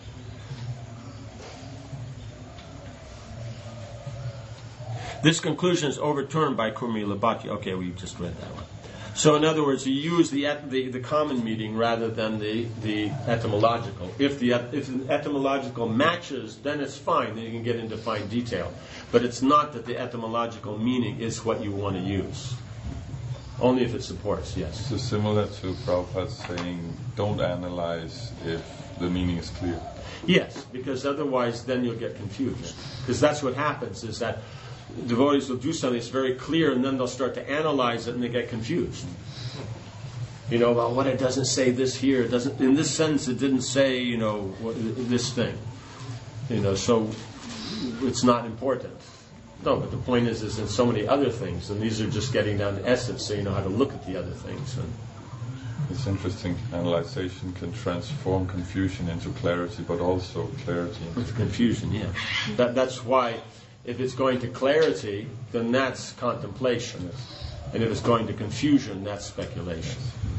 This conclusion is overturned by Kurmila Bhatti. Okay, we just read that one. So, in other words, you use the et- the, the common meaning rather than the, the etymological. If the if the etymological matches, then it's fine. Then you can get into fine detail. But it's not that the etymological meaning is what you want to use. Only if it supports, yes. So similar to Prabhupada saying, don't analyze if the meaning is clear. Yes, because otherwise then you'll get confused. Because that's what happens, is that devotees will do something that's very clear and then they'll start to analyze it and they get confused. You know, well, what it doesn't say this here, it doesn't, in this sentence it didn't say, you know, this thing. You know, so it's not important. No, but the point is, is in so many other things, and these are just getting down to essence, so you know how to look at the other things. And it's interesting. Analyzation can transform confusion into clarity, but also clarity into confusion. Yeah, that that's why, if it's going to clarity, then that's contemplation, yes. And if it's going to confusion, that's speculation.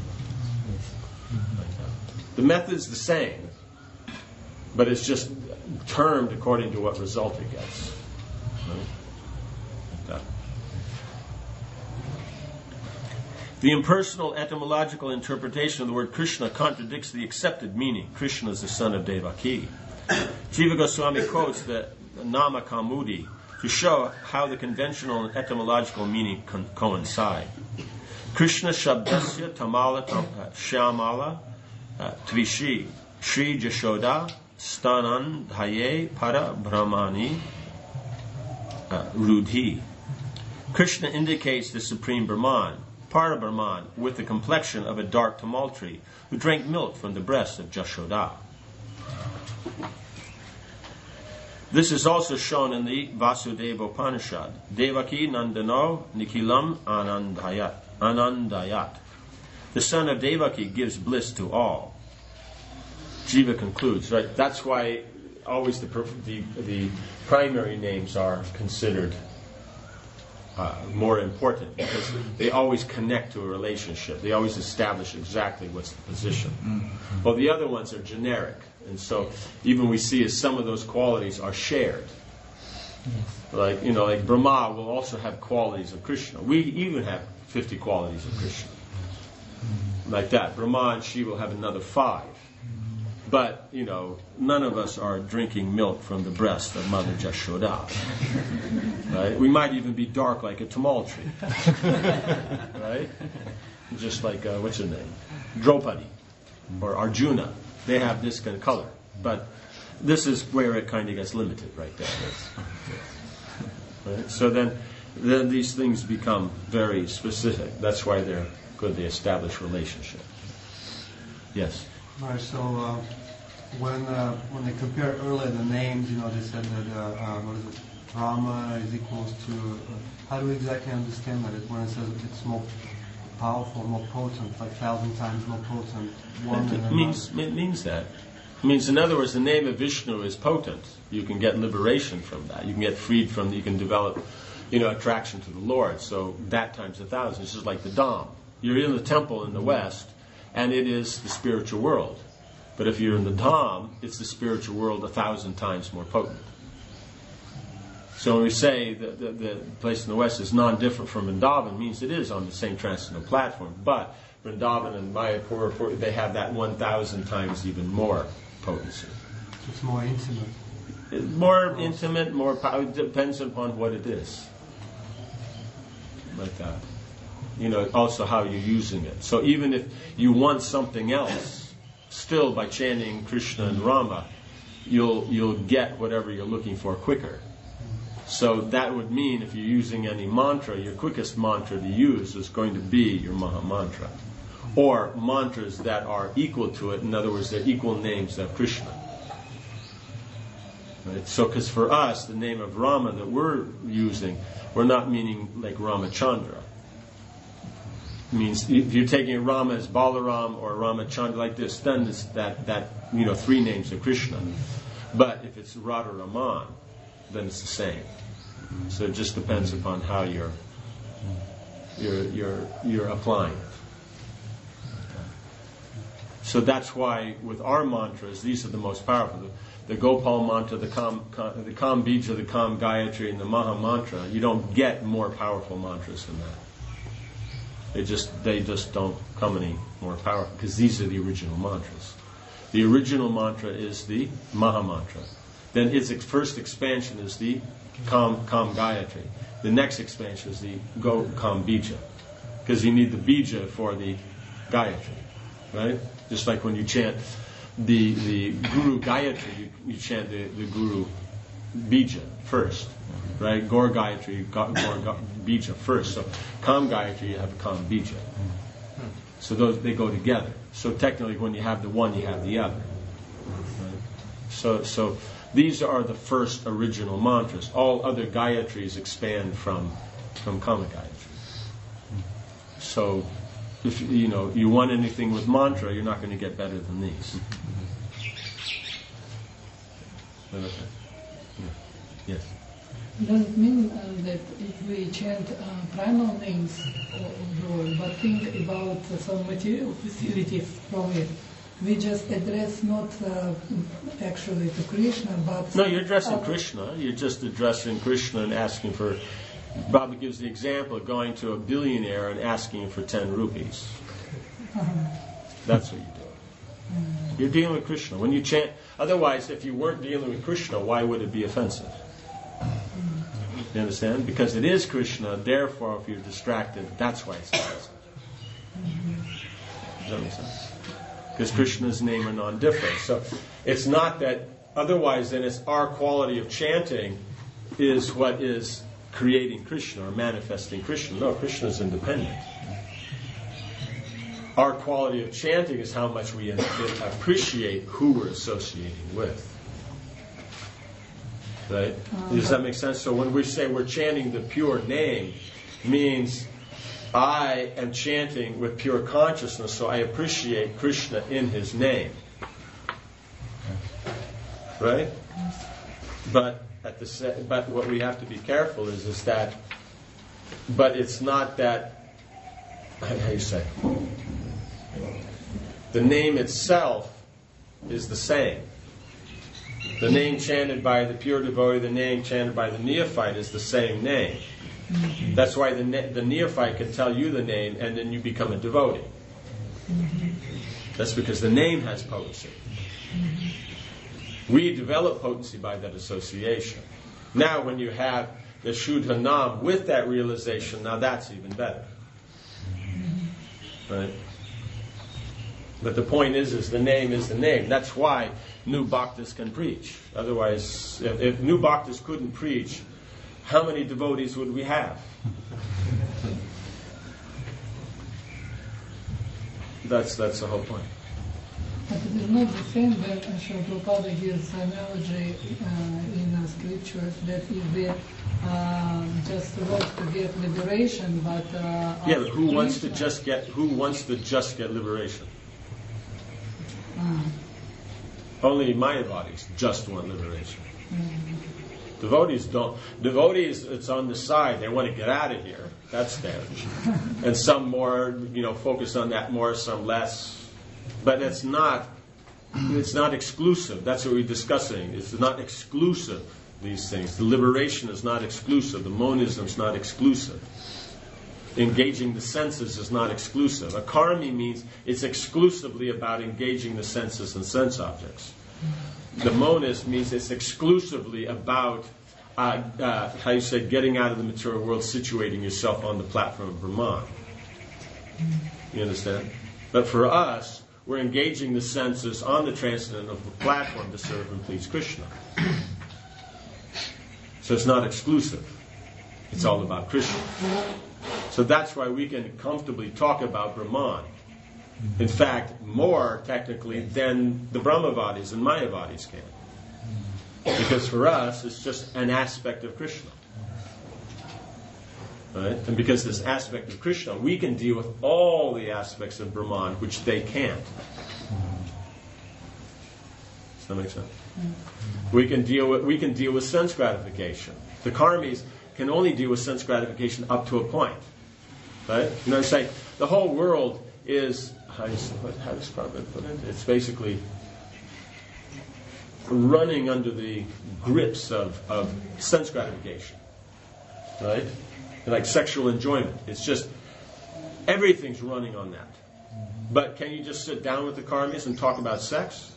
The method's the same, but it's just termed according to what result it gets. Right? Like that. The impersonal etymological interpretation of the word Krishna contradicts the accepted meaning. Krishna is the son of Devaki. Jiva Goswami quotes the Nama Kaumudi to show how the conventional and etymological meaning con- coincide. Krishna Shabdasya Tamala tam, uh, Shyamala uh, Tvishi Shri Jashoda Stanan Dhaye Para Brahmani uh, Rudhi. Krishna indicates the supreme Brahman, Para Brahman, with the complexion of a dark tumultree, who drank milk from the breast of Jashoda. This is also shown in the Vasudeva Upanishad. Devaki Nandano Nikilam Anandayat. Anandayat. The son of Devaki gives bliss to all. Jiva concludes, right? That's why always the the, the primary names are considered uh, more important, because they always connect to a relationship. They always establish exactly what's the position. Mm-hmm. Well, the other ones are generic. And so even we see as some of those qualities are shared. Yes. Like, you know, like Brahma will also have qualities of Krishna. We even have fifty qualities of Krishna. Mm-hmm. Like that. Brahma and Shiva will have another five. Mm-hmm. But, you know, none of us are drinking milk from the breast of Mother Jashoda. Right? We might even be dark like a tumultree. Right? Just like, uh, what's her name? Draupadi or Arjuna. They have this kind of color, but this is where it kind of gets limited, right there. Right? So then, then these things become very specific. That's why they're good. They establish relationship. Yes. Right. So uh, when uh, when they compare earlier the names, you know, they said that uh, uh, what is it? Rama is equals to. Uh, how do we exactly understand that? When it says it's more powerful, more potent, like thousand times more potent. One it means it means that. It means, in other words, the name of Vishnu is potent. You can get liberation from that. You can get freed from. You can develop, you know, attraction to the Lord. So that times a thousand. It's just like the Dham. You're in the temple in the West, and it is the spiritual world. But if you're in the Dham, it's the spiritual world a thousand times more potent. So when we say that the, the place in the West is non-different from Vrindavan, means it is on the same transcendental platform. But Vrindavan and Mayapur, they have that one thousand times even more potency. It's more intimate. It's more intimate, more power. It depends upon what it is. Like that. You know, also how you're using it. So even if you want something else, still by chanting Krishna and Rama, you'll you'll get whatever you're looking for quicker. So that would mean if you're using any mantra, your quickest mantra to use is going to be your Maha Mantra. Or mantras that are equal to it, in other words, they're equal names of Krishna. Right? So, because for us, the name of Rama that we're using, we're not meaning like Ramachandra. It means if you're taking Rama as Balaram or Ramachandra like this, then it's that, that, you know, three names of Krishna. But if it's Radha Raman, then it's the same. So it just depends upon how you're you're you're you're applying it. So that's why with our mantras, these are the most powerful. The, the Gopal mantra, the Kam, Kam, the Kam Bija, the Kam Gayatri, and the Maha Mantra. You don't get more powerful mantras than that. They just they just don't come any more powerful because these are the original mantras. The original mantra is the Maha Mantra. Then its first expansion is the Kam, Kam Gayatri. The next expansion is the Go Kam Bija. Because you need the Bija for the Gayatri. Right? Just like when you chant the the Guru Gayatri, you, you chant the, the Guru Bija first. Right? Gaur Gayatri, Gaur Bija first. So Kam Gayatri, you have a Kam Bija. So those they go together. So technically when you have the one, you have the other. Right? So so These are the first original mantras. All other Gayatris expand from, from Kama Gayatri. So, if you know you want anything with mantra, you're not going to get better than these. Okay. Yeah. Yes. Does it mean uh, that if we chant uh, primal names of the Lord, but think about uh, some material facilities from it, we just address not uh, actually to Krishna, but... No, you're addressing uh, Krishna. You're just addressing Krishna and asking for... Baba gives the example of going to a billionaire and asking him for ten rupees. Uh-huh. That's what you're doing. You're dealing with Krishna. When you chant... Otherwise, if you weren't dealing with Krishna, why would it be offensive? You understand? Because it is Krishna, therefore, if you're distracted, that's why it's offensive. Does that make sense? Because Krishna's name are non-different. So it's not that, otherwise then it's our quality of chanting is what is creating Krishna or manifesting Krishna. No, Krishna is independent. Our quality of chanting is how much we appreciate who we're associating with. Right? Does that make sense? So when we say we're chanting the pure name, means I am chanting with pure consciousness, so I appreciate Krishna in his name. Right? But at the sa- but what we have to be careful is is that, but it's not that, how do you say? The name itself is the same. The name chanted by the pure devotee, the name chanted by the neophyte is the same name. Mm-hmm. That's why the, ne- the neophyte can tell you the name and then you become a devotee. Mm-hmm. That's because the name has potency. Mm-hmm. We develop potency by that association. Now when you have the Shuddha Nam with that realization, now that's even better. Mm-hmm. Right? But the point is, is the name is the name. That's why new bhaktas can preach. Otherwise, if, if new bhaktas couldn't preach, how many devotees would we have? That's that's the whole point. But it is not the same when Srila Prabhupada gives analogy uh, in the scriptures that if we uh, just work to get liberation, but uh, yeah, but who wants to just get who wants to just get liberation? Uh. Only Mayavadis just want liberation. Mm-hmm. Devotees don't. Devotees, it's on the side. They want to get out of here. That's there. And some more, you know, focus on that more, some less. But it's not. It's not exclusive. That's what we're discussing. It's not exclusive. These things. The liberation is not exclusive. The monism is not exclusive. Engaging the senses is not exclusive. A karmi means it's exclusively about engaging the senses and sense objects. The monist means it's exclusively about, uh, uh, how you say, getting out of the material world, situating yourself on the platform of Brahman. You understand? But for us, we're engaging the senses on the transcendental platform to serve and please Krishna. So it's not exclusive. It's all about Krishna. So that's why we can comfortably talk about Brahman. In fact, more technically than the Brahmavadis and Mayavadis can. Because for us, it's just an aspect of Krishna. Right? And because this aspect of Krishna, we can deal with all the aspects of Brahman, which they can't. Does that make sense? We can deal with we can deal with sense gratification. The karmis can only deal with sense gratification up to a point. Right? You know, say the whole world is how does how does Prabhupada put it? It's basically running under the grips of, of sense gratification. Right? Like sexual enjoyment. It's just everything's running on that. But can you just sit down with the karmis and talk about sex?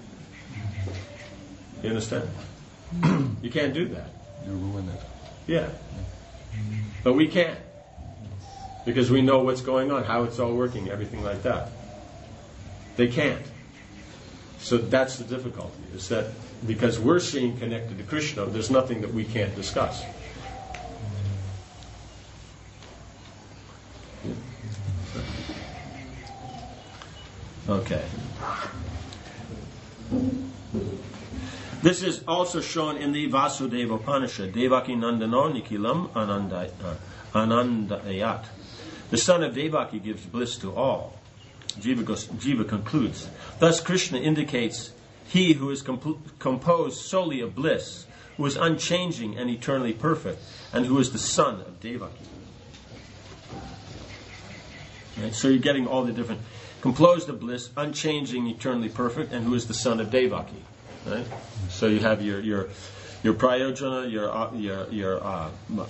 You understand? You can't do that. You ruin it. Yeah. But we can't. Because we know what's going on, how it's all working, everything like that. They can't. So that's the difficulty, is that because we're seeing connected to Krishna, there's nothing that we can't discuss. Okay. This is also shown in the Vasudeva Upanishad, Devaki Nandano Nikilam Ananda, uh, Anandayat. The son of Devaki gives bliss to all. Jiva, goes, Jiva concludes, thus Krishna indicates he who is comp- composed solely of bliss, who is unchanging and eternally perfect, and who is the son of Devaki. Right? So you're getting all the different, composed of bliss, unchanging, eternally perfect, and who is the son of Devaki. Right? So you have your your your Prayojana, your uh, your your uh,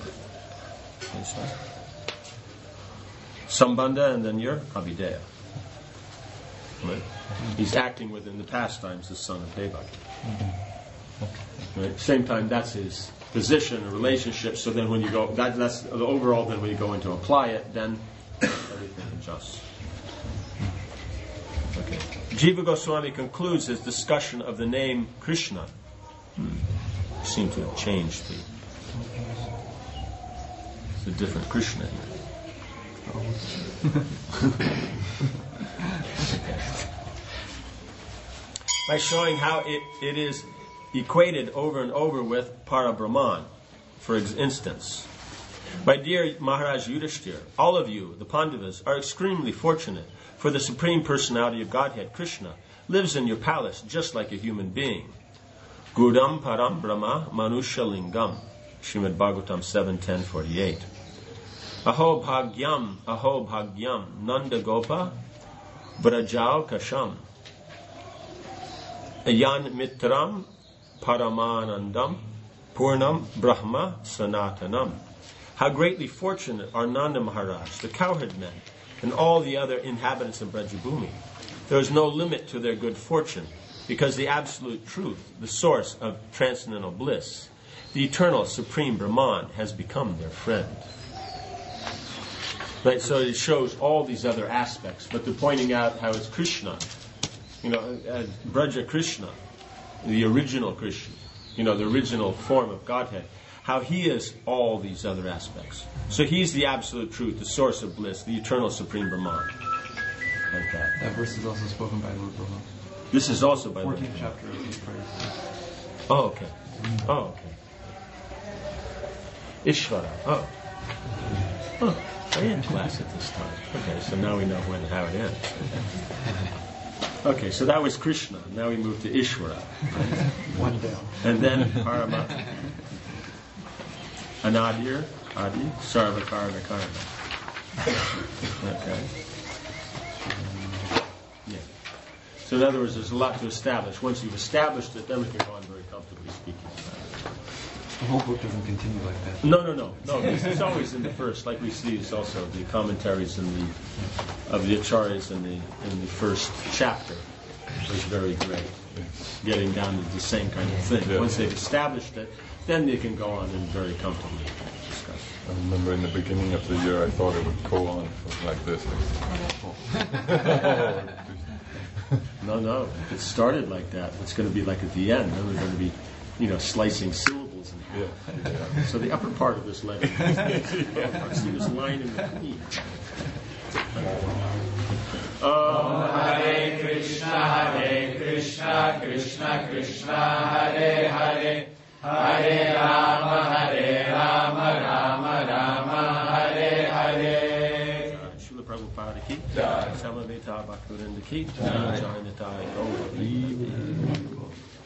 Sambandha, and then your Abhideya. Right? He's acting within the pastimes, the son of Devaki. Right? Same time, that's his position, a relationship. So then, when you go, that, that's the overall. Then, when you go into apply it, then everything adjusts. Okay. Jiva Goswami concludes his discussion of the name Krishna. Hmm. Seem to have changed the. It's a different Krishna here. By showing how it, it is equated over and over with Parabrahman, for instance. My dear Maharaj Yudhishthir, all of you, the Pandavas, are extremely fortunate, for the Supreme Personality of Godhead, Krishna, lives in your palace just like a human being. Gudam Param Brahma Manusha Lingam, Srimad Bhagavatam seven ten forty-eight. Aho Bhagyam, Aho Bhagyam, Nanda Gopa, Brajal Kasham. Yan Mitram, Paramanandam, Purnam Brahma Sanatanam. How greatly fortunate are Nanda Maharaj, the cowherd men, and all the other inhabitants of Brajabhumi. There is no limit to their good fortune, because the absolute truth, the source of transcendental bliss, the eternal supreme Brahman, has become their friend. Right, so it shows all these other aspects, but they're pointing out how it's Krishna, you know, as Braja Krishna, the original Krishna, you know, the original form of Godhead, how he is all these other aspects. So he's the absolute truth, the source of bliss, the eternal supreme Brahman. Like that. That verse is also spoken by Lord Brahma. This is also by Lord fourteenth chapter of his prayer. Oh, okay. Oh, okay. Ishvara. Oh. Oh. I had class at this time. Okay, so now we know when how it ends. Okay, so that was Krishna. Now we move to Ishvara. One down. And then Parama. Anadir, Adi, Sarvakarna Karma. Okay. Yeah. So in other words, there's a lot to establish. Once you've established it, then we can go on very comfortably speaking about it. The whole book doesn't continue like that. No, no, no, no. This is always in the first, like we see. Is also the commentaries in the of the acharyas in the in the first chapter was very great, getting down to the same kind of thing. Yeah. Once they've established it, then they can go on and very comfortably discuss. I remember in the beginning of the year I thought it would go on like this. No, no. If it started like that, it's going to be like at the end. Then we're going to be, you know, slicing syllables in half. Yeah. Yeah. So the upper part of this letter, see this line in between. Om Hare Krishna, Hare Krishna, Krishna Krishna, Hare Hare, Hare Rama, Hare Rama, Rama Rama, Hare Hare. Srila Prabhupada ki, Jai. Samaveta Bhaktivinoda ki, Jai Jai Nitai Gaur.